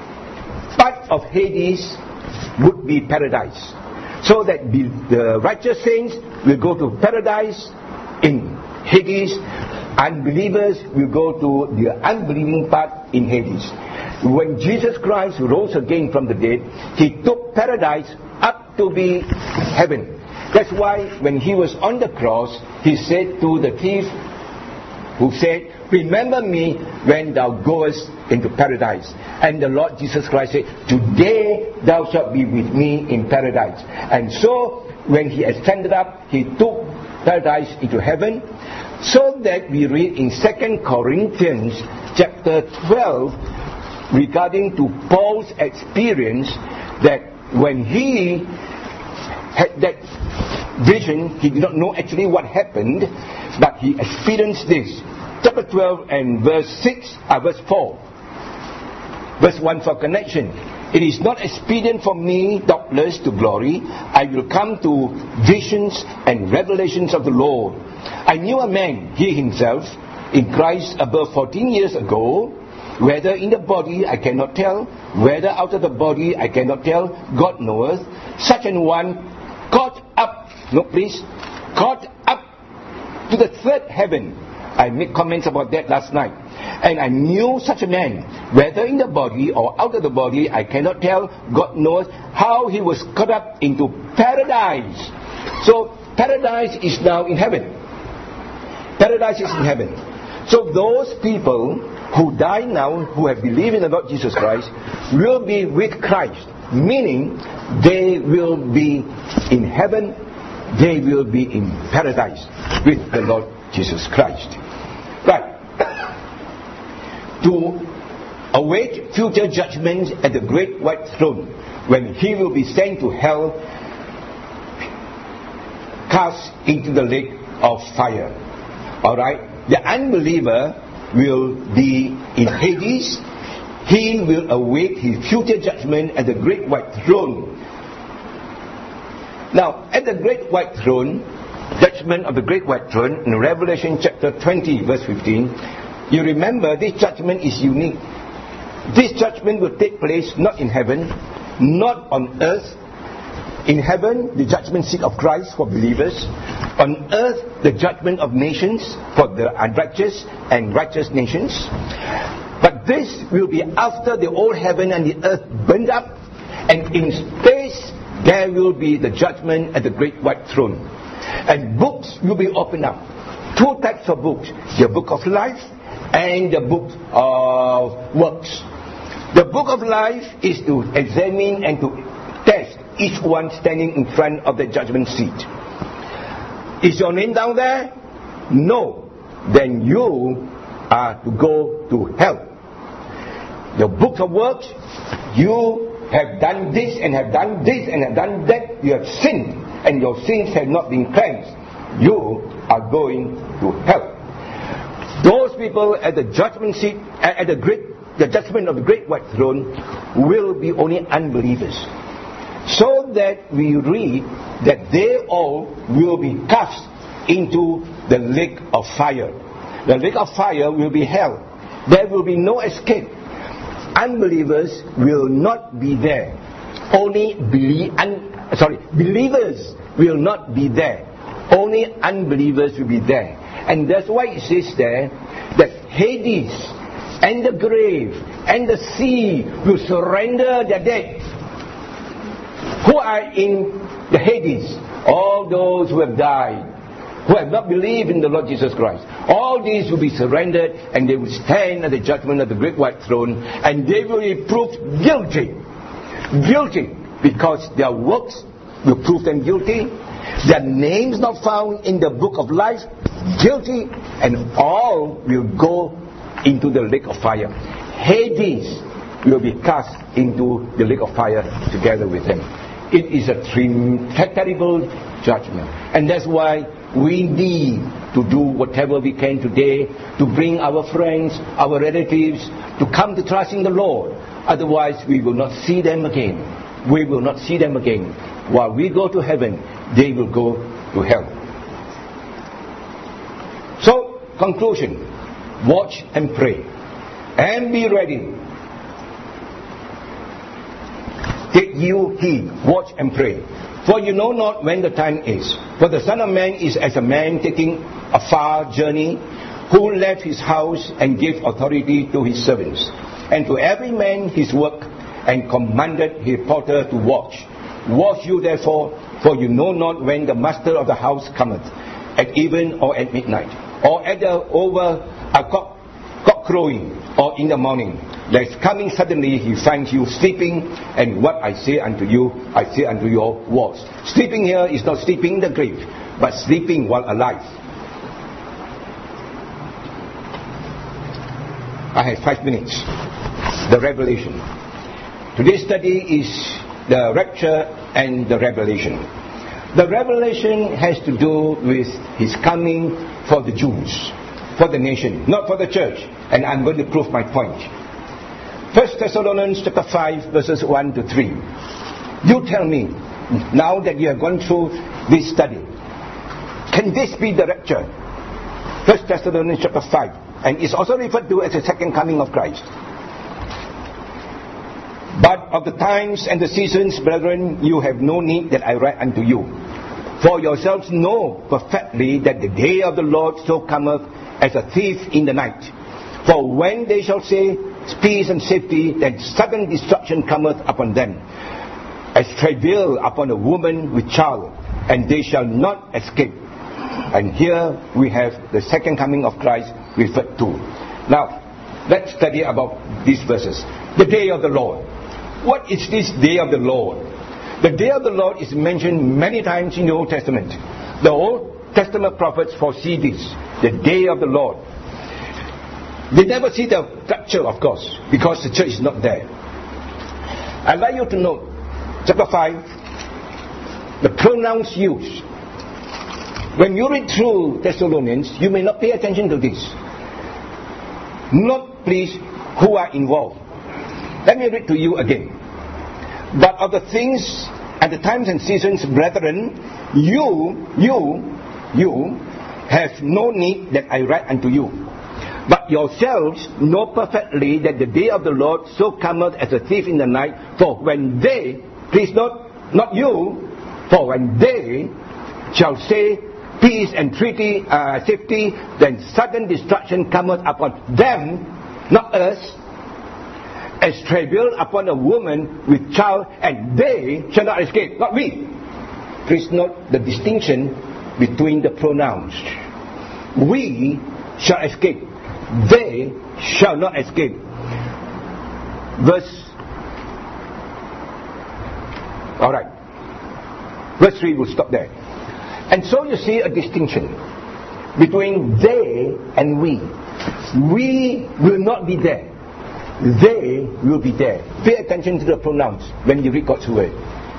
Part of Hades would be paradise. So that the, the righteous saints will go to paradise in Hades. Unbelievers will go to the unbelieving part in Hades. When Jesus Christ rose again from the dead, He took paradise up to be heaven. That's why when He was on the cross, He said to the thief who said, "Remember me when thou goest into paradise." And the Lord Jesus Christ said, "Today thou shalt be with me in paradise." And so when He ascended up, He took paradise into heaven. So that we read in Second Corinthians chapter twelve regarding to Paul's experience, that when he had that vision, he did not know actually what happened, but he experienced this. Chapter twelve and verse six, uh, verse four. Verse one for connection. "It is not expedient for me, doubtless, to glory. I will come to visions and revelations of the Lord. I knew a man, he himself, in Christ above fourteen years ago, whether in the body I cannot tell, whether out of the body I cannot tell, God knoweth, such an one caught up," no please, "caught up to the third heaven." I made comments about that last night. "And I knew such a man, whether in the body or out of the body I cannot tell, God knows, how he was caught up into paradise." So paradise is now in heaven. Paradise is in heaven. So those people who die now, who have believed in the Lord Jesus Christ, will be with Christ. Meaning, they will be in heaven, they will be in paradise with the Lord Jesus Christ. Right. To await future judgment at the great white throne, when He will be sent to hell, cast into the lake of fire. Alright? The unbeliever will be in Hades. He will await his future judgment at the great white throne. Now, at the great white throne, judgment of the great white throne, in Revelation chapter twenty, verse fifteen, you remember this judgment is unique. This judgment will take place not in heaven, not on earth. In heaven, the judgment seat of Christ for believers. On earth, the judgment of nations for the unrighteous and righteous nations. But this will be after the old heaven and the earth burned up, and in space there will be the judgment at the great white throne. And books will be opened up. Two types of books: the book of life and the book of works. The book of life is to examine and to test each one standing in front of the judgment seat. Is your name down there? No. Then you are to go to hell. The book of works, you have done this and have done this and have done that. You have sinned and your sins have not been cleansed. You are going to hell. Those people at the judgment seat, at the great, the judgment of the great white throne, will be only unbelievers. So that we read that they all will be cast into the lake of fire. The lake of fire will be hell. There will be no escape. Unbelievers will not be there. Only belie- un- sorry, believers will not be there. Only unbelievers will be there. And that's why it says there that Hades and the grave and the sea will surrender their dead. Who are in the Hades? All those who have died, who have not believed in the Lord Jesus Christ. All these will be surrendered, and they will stand at the judgment of the great white throne, and they will be proved guilty. Guilty because their works will prove them guilty. Their names not found in the book of life, guilty, and all will go into the lake of fire. Hades will be cast into the lake of fire together with them. It is a terrible judgment. And that's why we need to do whatever we can today to bring our friends, our relatives, to come to trust in the Lord. Otherwise, we will not see them again. We will not see them again. While we go to heaven, they will go to hell. So, conclusion. Watch and pray. And be ready. Take you heed. Watch and pray. For you know not when the time is. For the Son of Man is as a man taking a far journey, who left his house and gave authority to his servants, and to every man his work, and commanded his porter to watch. Watch you therefore, for you know not when the master of the house cometh, at even or at midnight, or at the over a cock, cock crowing, or in the morning. That is coming suddenly, he finds you sleeping, and what I say unto you, I say unto your watch. Sleeping here is not sleeping in the grave, but sleeping while alive. I have five minutes. The Revelation. Today's study is the rapture and the revelation. The revelation has to do with his coming for the Jews, for the nation, not for the church. And I'm going to prove my point. First Thessalonians chapter five, verses one to three. You tell me, now that you have gone through this study, can this be the rapture? First Thessalonians chapter five. And it's also referred to as the second coming of Christ. But of the times and the seasons, brethren, you have no need that I write unto you. For yourselves know perfectly that the day of the Lord so cometh as a thief in the night. For when they shall say, peace and safety, then sudden destruction cometh upon them, as travail upon a woman with child, and they shall not escape. And here we have the second coming of Christ referred to. Now, let's study about these verses. The day of the Lord. What is this day of the Lord? The day of the Lord is mentioned many times in the Old Testament. The Old Testament prophets foresee this, the day of the Lord. They never see the rapture, of course, because the church is not there. I'd like you to note, chapter five, the pronouns used. When you read through Thessalonians, you may not pay attention to this. Note, please, who are involved. Let me read to you again. But of the things and the times and seasons, brethren, you, you, you have no need that I write unto you. But yourselves know perfectly that the day of the Lord so cometh as a thief in the night. For when they, please note, not you, for when they shall say peace and treaty, uh, safety, then sudden destruction cometh upon them, not us, as travail upon a woman with child, and they shall not escape, not we. Please note the distinction between the pronouns. We shall escape. They shall not escape. Verse, alright. Verse three, we'll stop there. And so you see a distinction between they and we. We will not be there. They will be there. Pay attention to the pronouns when you read God's word.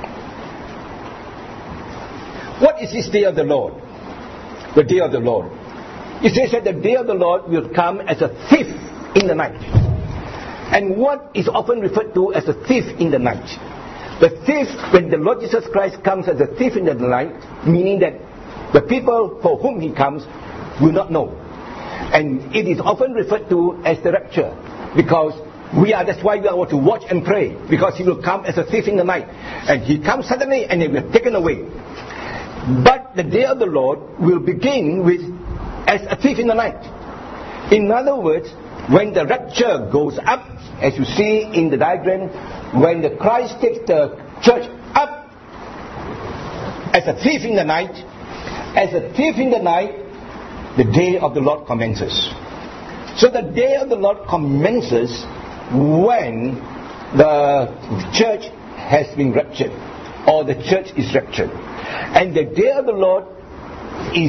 What is this day of the Lord? The day of the Lord. It says that the day of the Lord will come as a thief in the night. And what is often referred to as a thief in the night? The thief, when the Lord Jesus Christ comes as a thief in the night, meaning that the people for whom he comes will not know. And it is often referred to as the rapture, because we are, that's why we are to watch and pray, because he will come as a thief in the night. And he comes suddenly and he will be taken away. But the day of the Lord will begin with as a thief in the night. In other words, when the rapture goes up, as you see in the diagram, when the Christ takes the church up as a thief in the night, as a thief in the night, the day of the Lord commences. So the day of the Lord commences when the church has been raptured, or the church is raptured. And the day of the Lord is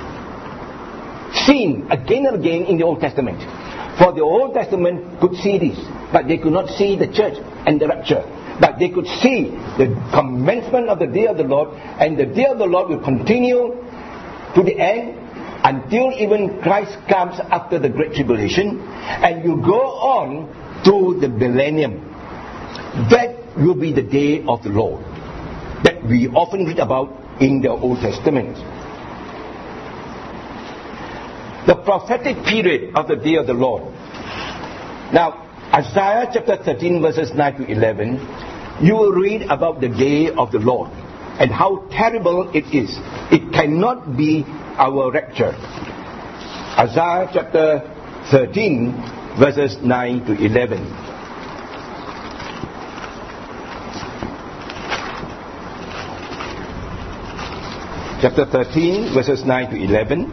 seen again and again in the Old Testament. For the Old Testament could see this, but they could not see the church and the rapture. But they could see the commencement of the day of the Lord, and the day of the Lord will continue to the end until even Christ comes after the Great Tribulation, and will go on to the millennium. That will be the day of the Lord that we often read about in the Old Testament. The prophetic period of the day of the Lord. Now, Isaiah chapter thirteen verses nine to eleven, you will read about the day of the Lord and how terrible it is. It cannot be our rapture. Isaiah chapter thirteen verses nine to eleven. Chapter thirteen verses nine to eleven.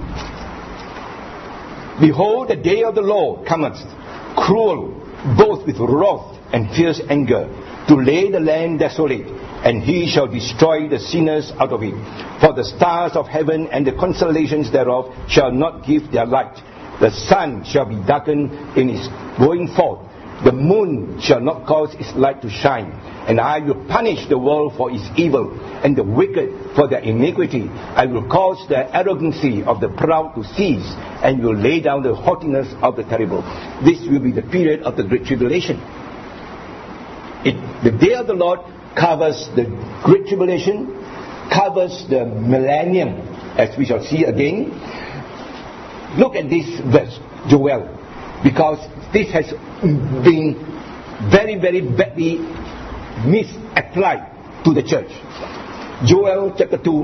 Behold, the day of the Lord cometh, cruel, both with wrath and fierce anger, to lay the land desolate, and he shall destroy the sinners out of it. For the stars of heaven and the constellations thereof shall not give their light. The sun shall be darkened in its going forth. The moon shall not cause its light to shine. And I will punish the world for its evil, and the wicked for their iniquity. I will cause the arrogancy of the proud to cease, and will lay down the haughtiness of the terrible. This will be the period of the Great Tribulation. It, the day of the Lord covers the Great Tribulation, covers the millennium, as we shall see again. Look at this verse, Joel, because this has been very, very badly misapplied to the church. Joel chapter two,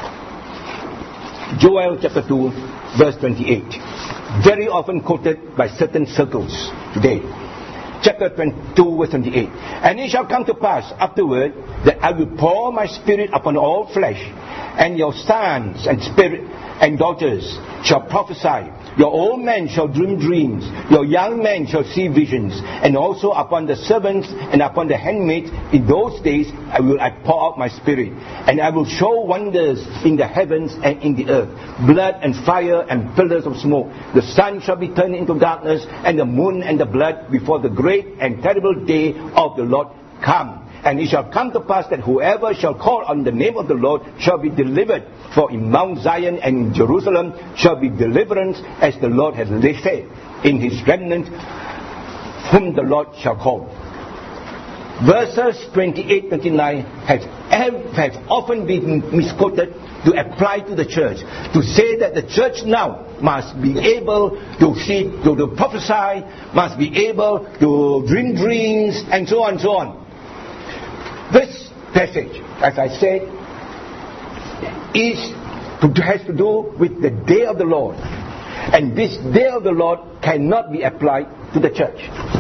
Joel chapter two, verse twenty-eight. Very often quoted by certain circles today. Chapter twenty-two, verse twenty-eight. And it shall come to pass afterward that I will pour my spirit upon all flesh, and your sons and spirit and daughters shall prophesy. Your old men shall dream dreams, your young men shall see visions, and also upon the servants and upon the handmaids in those days I will I pour out my spirit, and I will show wonders in the heavens and in the earth, blood and fire and pillars of smoke. The sun shall be turned into darkness, and the moon and the blood, before the great and terrible day of the Lord come. And it shall come to pass that whoever shall call on the name of the Lord shall be delivered. For in Mount Zion and in Jerusalem shall be deliverance, as the Lord has said, in his remnant whom the Lord shall call. Verses twenty-eight to twenty-nine has, have often been misquoted to apply to the church, to say that the church now must be able to see, to, to prophesy, must be able to dream dreams, and so on and so on. This passage, as I said, is to, has to do with the day of the Lord. And this day of the Lord cannot be applied to the church.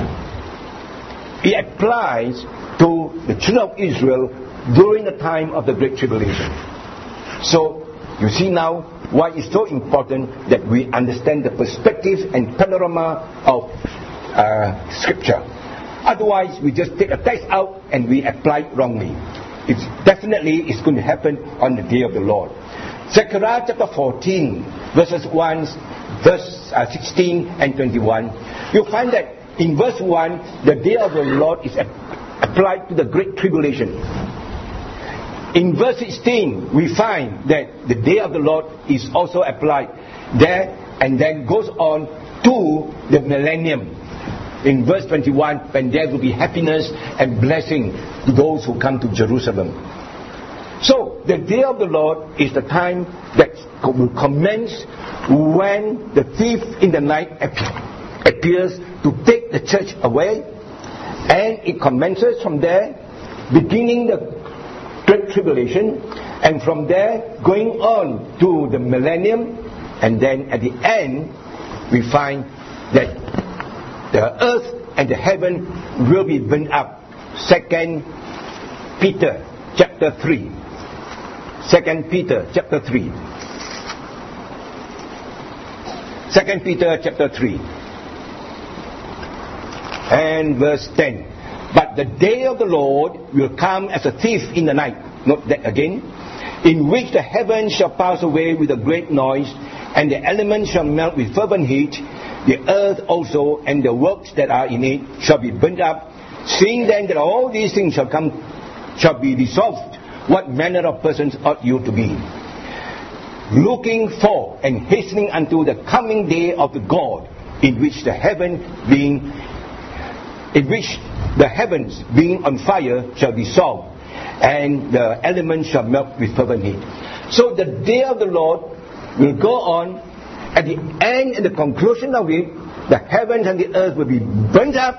It applies to the children of Israel during the time of the Great Tribulation. So, you see now why it's so important that we understand the perspective and panorama of uh, Scripture. Otherwise, we just take a text out and we apply it wrongly. It's definitely it's going to happen on the day of the Lord. Zechariah chapter fourteen, verses one, verse uh, sixteen and twenty-one. You'll find that in verse one, the day of the Lord is ap- applied to the Great Tribulation. In verse sixteen, we find that the day of the Lord is also applied there, and then goes on to the millennium. In verse twenty-one, when there will be happiness and blessing to those who come to Jerusalem. So, the day of the Lord is the time that will commence when the thief in the night appears to take the church away, and it commences from there, beginning the Great Tribulation, and from there going on to the millennium, and then at the end we find that the earth and the heaven will be burnt up. Second Peter chapter three. Second Peter chapter three. Second Peter chapter three. And verse ten. But the day of the Lord will come as a thief in the night. Note that again. In which the heavens shall pass away with a great noise, and the elements shall melt with fervent heat. The earth also and the works that are in it shall be burnt up. Seeing then that all these things shall come, shall be dissolved, what manner of persons ought you to be? Looking for and hastening unto the coming day of the God, in which the heaven being in which the heavens, being on fire, shall dissolve, and the elements shall melt with fervent heat. So the day of the Lord will go on. At the end and the conclusion of it, the heavens and the earth will be burnt up,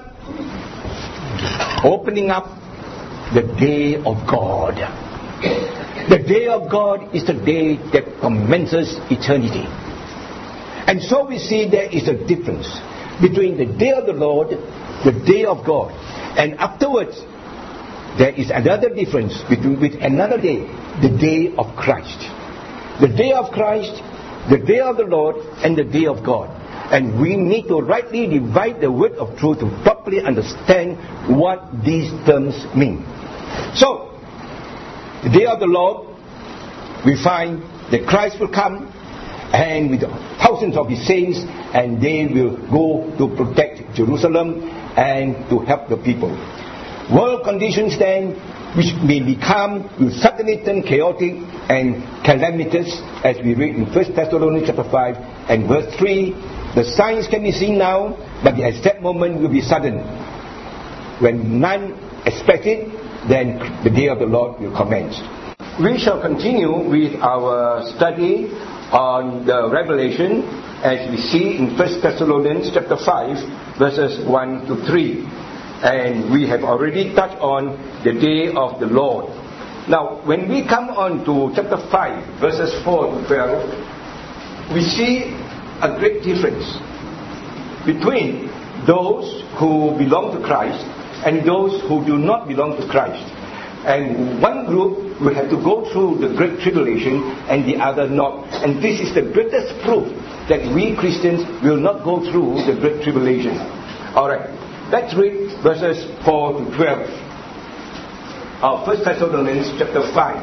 opening up the day of God. The day of God is the day that commences eternity. And so we see there is a difference between the day of the Lord, the day of God, and afterwards there is another difference between with another day, the day of Christ. The day of Christ, the day of the Lord, and the day of God. And we need to rightly divide the word of truth to properly understand what these terms mean. So, the day of the Lord, we find that Christ will come and with thousands of his saints, and they will go to protect Jerusalem and to help the people. World conditions then, which may become, will suddenly turn chaotic and calamitous, as we read in First Thessalonians chapter five and verse three. The signs can be seen now, but the exact moment will be sudden. When none expect it, then the day of the Lord will commence. We shall continue with our study on the Revelation, as we see in First Thessalonians chapter five, verses one to three. And we have already touched on the day of the Lord. Now, when we come on to chapter five, verses four to twelve, we see a great difference between those who belong to Christ and those who do not belong to Christ. And one group will have to go through the great tribulation and the other not. And this is the greatest proof that we Christians will not go through the great tribulation. Alright, let's read verses four to twelve of First Thessalonians chapter five.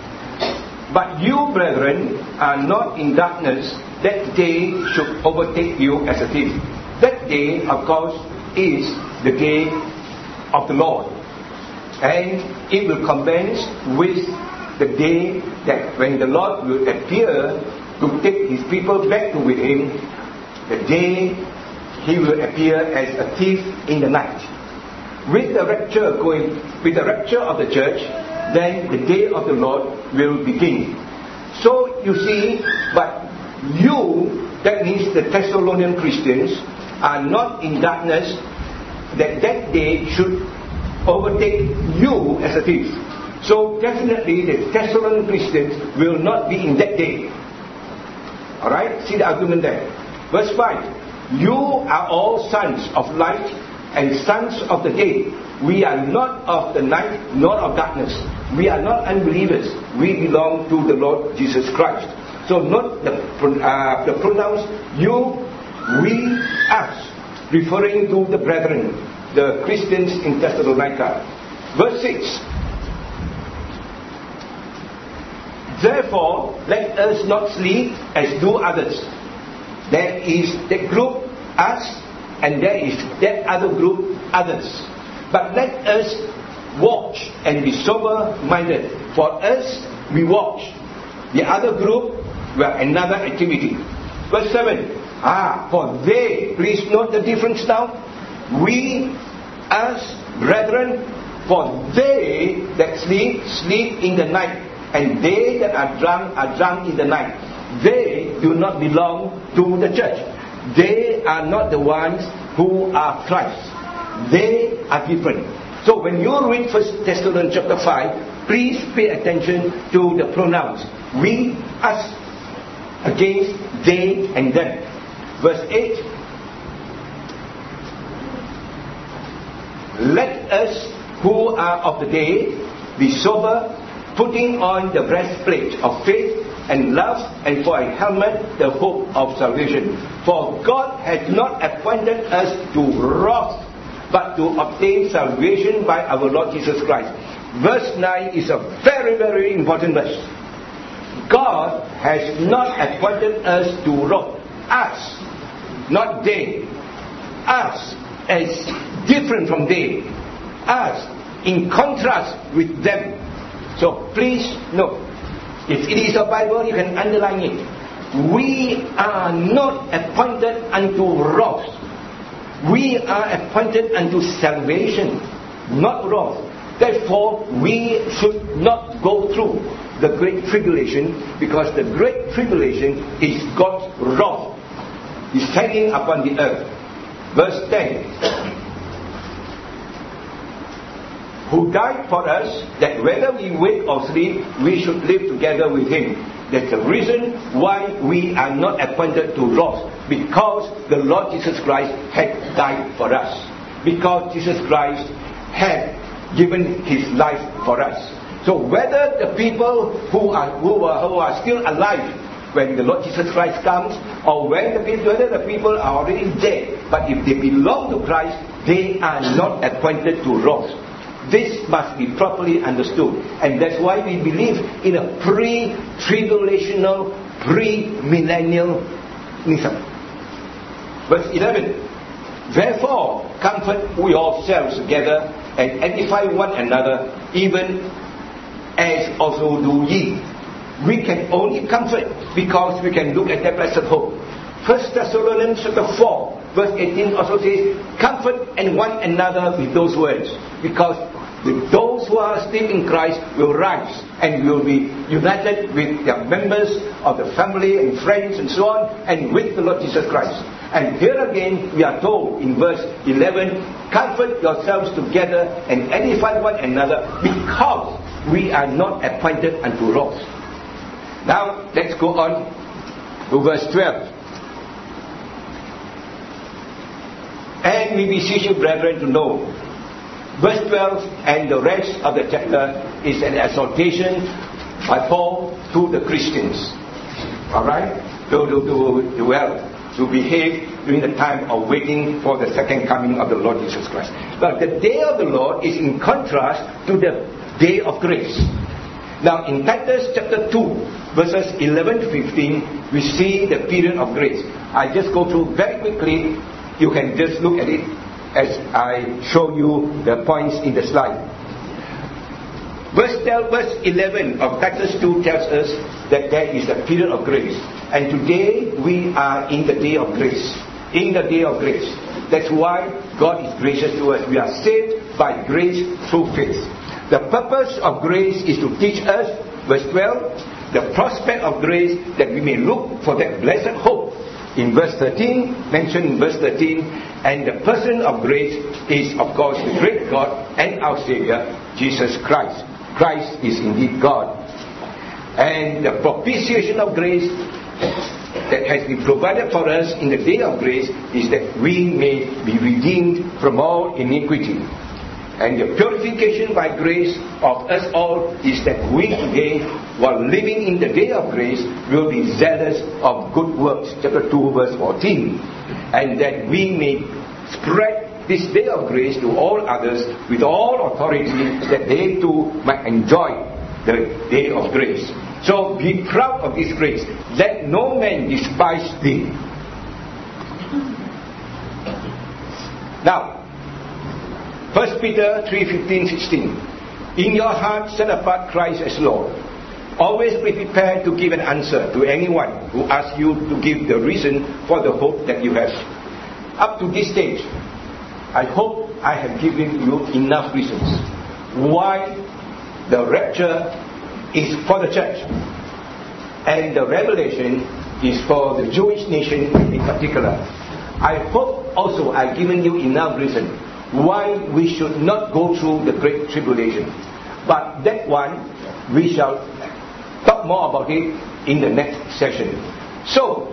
But you, brethren, are not in darkness, that day should overtake you as a thief. That day, of course, is the day of the Lord. And it will commence with the day that when the Lord will appear to take his people back to with him, the day he will appear as a thief in the night. With the rapture going, with the rapture of the church, then the day of the Lord will begin. So you see, but you, that means the Thessalonian Christians, are not in darkness, that that day should overtake you as a thief. So definitely the Thessalonian Christians will not be in that day. Alright, see the argument there. Verse five. You are all sons of light and sons of the day. We are not of the night nor of darkness. We are not unbelievers. We belong to the Lord Jesus Christ. So note the, uh, the pronouns you, we, us, referring to the brethren, the Christians in Thessalonica. Verse six. Therefore, let us not sleep as do others. There is that group, us, and there is that other group, others. But let us watch and be sober-minded. For us, we watch. The other group, well, another activity. Verse seven. Ah, for they, please note the difference now. We, us, brethren, for they that sleep, sleep in the night. And they that are drunk, are drunk in the night. They do not belong to the church. They are not the ones who are Christ. They are different. So when you read First Thessalonians chapter five, please pay attention to the pronouns. We, us, against they and them. Verse eight. Let us who are of the day be sober, putting on the breastplate of faith and love, and for a helmet the hope of salvation. For God has not appointed us to wrath, but to obtain salvation by our Lord Jesus Christ. Verse nine is a very, very important verse. God has not appointed us to wrath. Us, not they. Us as different from they. Us in contrast with them. So please note, if it is a Bible, you can underline it. We are not appointed unto wrath. We are appointed unto salvation, not wrath. Therefore, we should not go through the great tribulation, because the great tribulation is God's wrath descending upon the earth. Verse ten. Who died for us, that whether we wake or sleep, we should live together with Him. That's the reason why we are not appointed to wrath, because the Lord Jesus Christ had died for us. Because Jesus Christ had given His life for us. So whether the people who are who are, who are still alive when the Lord Jesus Christ comes, or when the people, whether the people are already dead, but if they belong to Christ, they are not appointed to wrath. This must be properly understood, and that's why we believe in a pre-tribulational, pre-millennialism. Verse eleven. Therefore, comfort we ourselves together and edify one another, even as also do ye. We can only comfort because we can look at that blessed hope. First Thessalonians chapter four, verse eighteen also says, comfort and one another with those words, because those who are still in Christ will rise and will be united with their members of the family and friends and so on, and with the Lord Jesus Christ. And here again we are told in verse eleven, comfort yourselves together and edify one another, because we are not appointed unto wrath. Now let's go on to verse twelve. And we beseech you, brethren, to know. Verse twelve and the rest of the chapter is an exhortation by Paul to the Christians. Alright? To, to, to, to, well, to behave during the time of waiting for the second coming of the Lord Jesus Christ. But the day of the Lord is in contrast to the day of grace. Now in Titus chapter two, verses eleven to fifteen, we see the period of grace. I just go through very quickly. You can just look at it as I show you the points in the slide. Verse twelve, verse eleven of Titus two tells us that there is a period of grace. And today we are in the day of grace. In the day of grace. That's why God is gracious to us. We are saved by grace through faith. The purpose of grace is to teach us, verse twelve, the prospect of grace, that we may look for that blessed hope. In verse thirteen, mentioned in verse thirteen, and the person of grace is, of course, the great God and our Savior, Jesus Christ. Christ is indeed God. And the propitiation of grace that has been provided for us in the day of grace is that we may be redeemed from all iniquity. And the purification by grace of us all is that we today, while living in the day of grace, will be zealous of good works. Chapter two, verse fourteen. And that we may spread this day of grace to all others with all authority, that they too might enjoy the day of grace. So be proud of this grace. Let no man despise thee. Now, First Peter three, fifteen, sixteen. In your heart set apart Christ as Lord. Always be prepared to give an answer to anyone who asks you to give the reason for the hope that you have. Up to this stage, I hope I have given you enough reasons why the rapture is for the church and the revelation is for the Jewish nation in particular. I hope also I've given you enough reason why we should not go through the great tribulation. But that one, we shall talk more about it in the next session. So,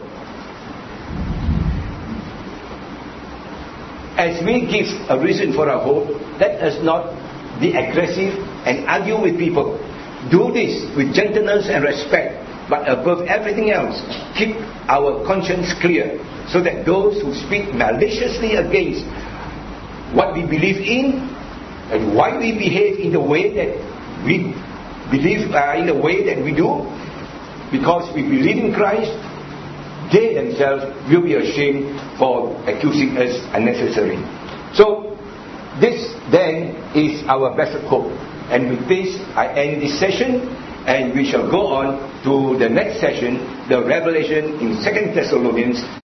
as we give a reason for our hope, let us not be aggressive and argue with people. Do this with gentleness and respect, but above everything else, keep our conscience clear, so that those who speak maliciously against what we believe in and why we behave in the way that we believe, uh, in the way that we do, because we believe in Christ, they themselves will be ashamed for accusing us unnecessarily. So this then is our blessed hope. And with this I end this session, and we shall go on to the next session, the revelation in Second Thessalonians.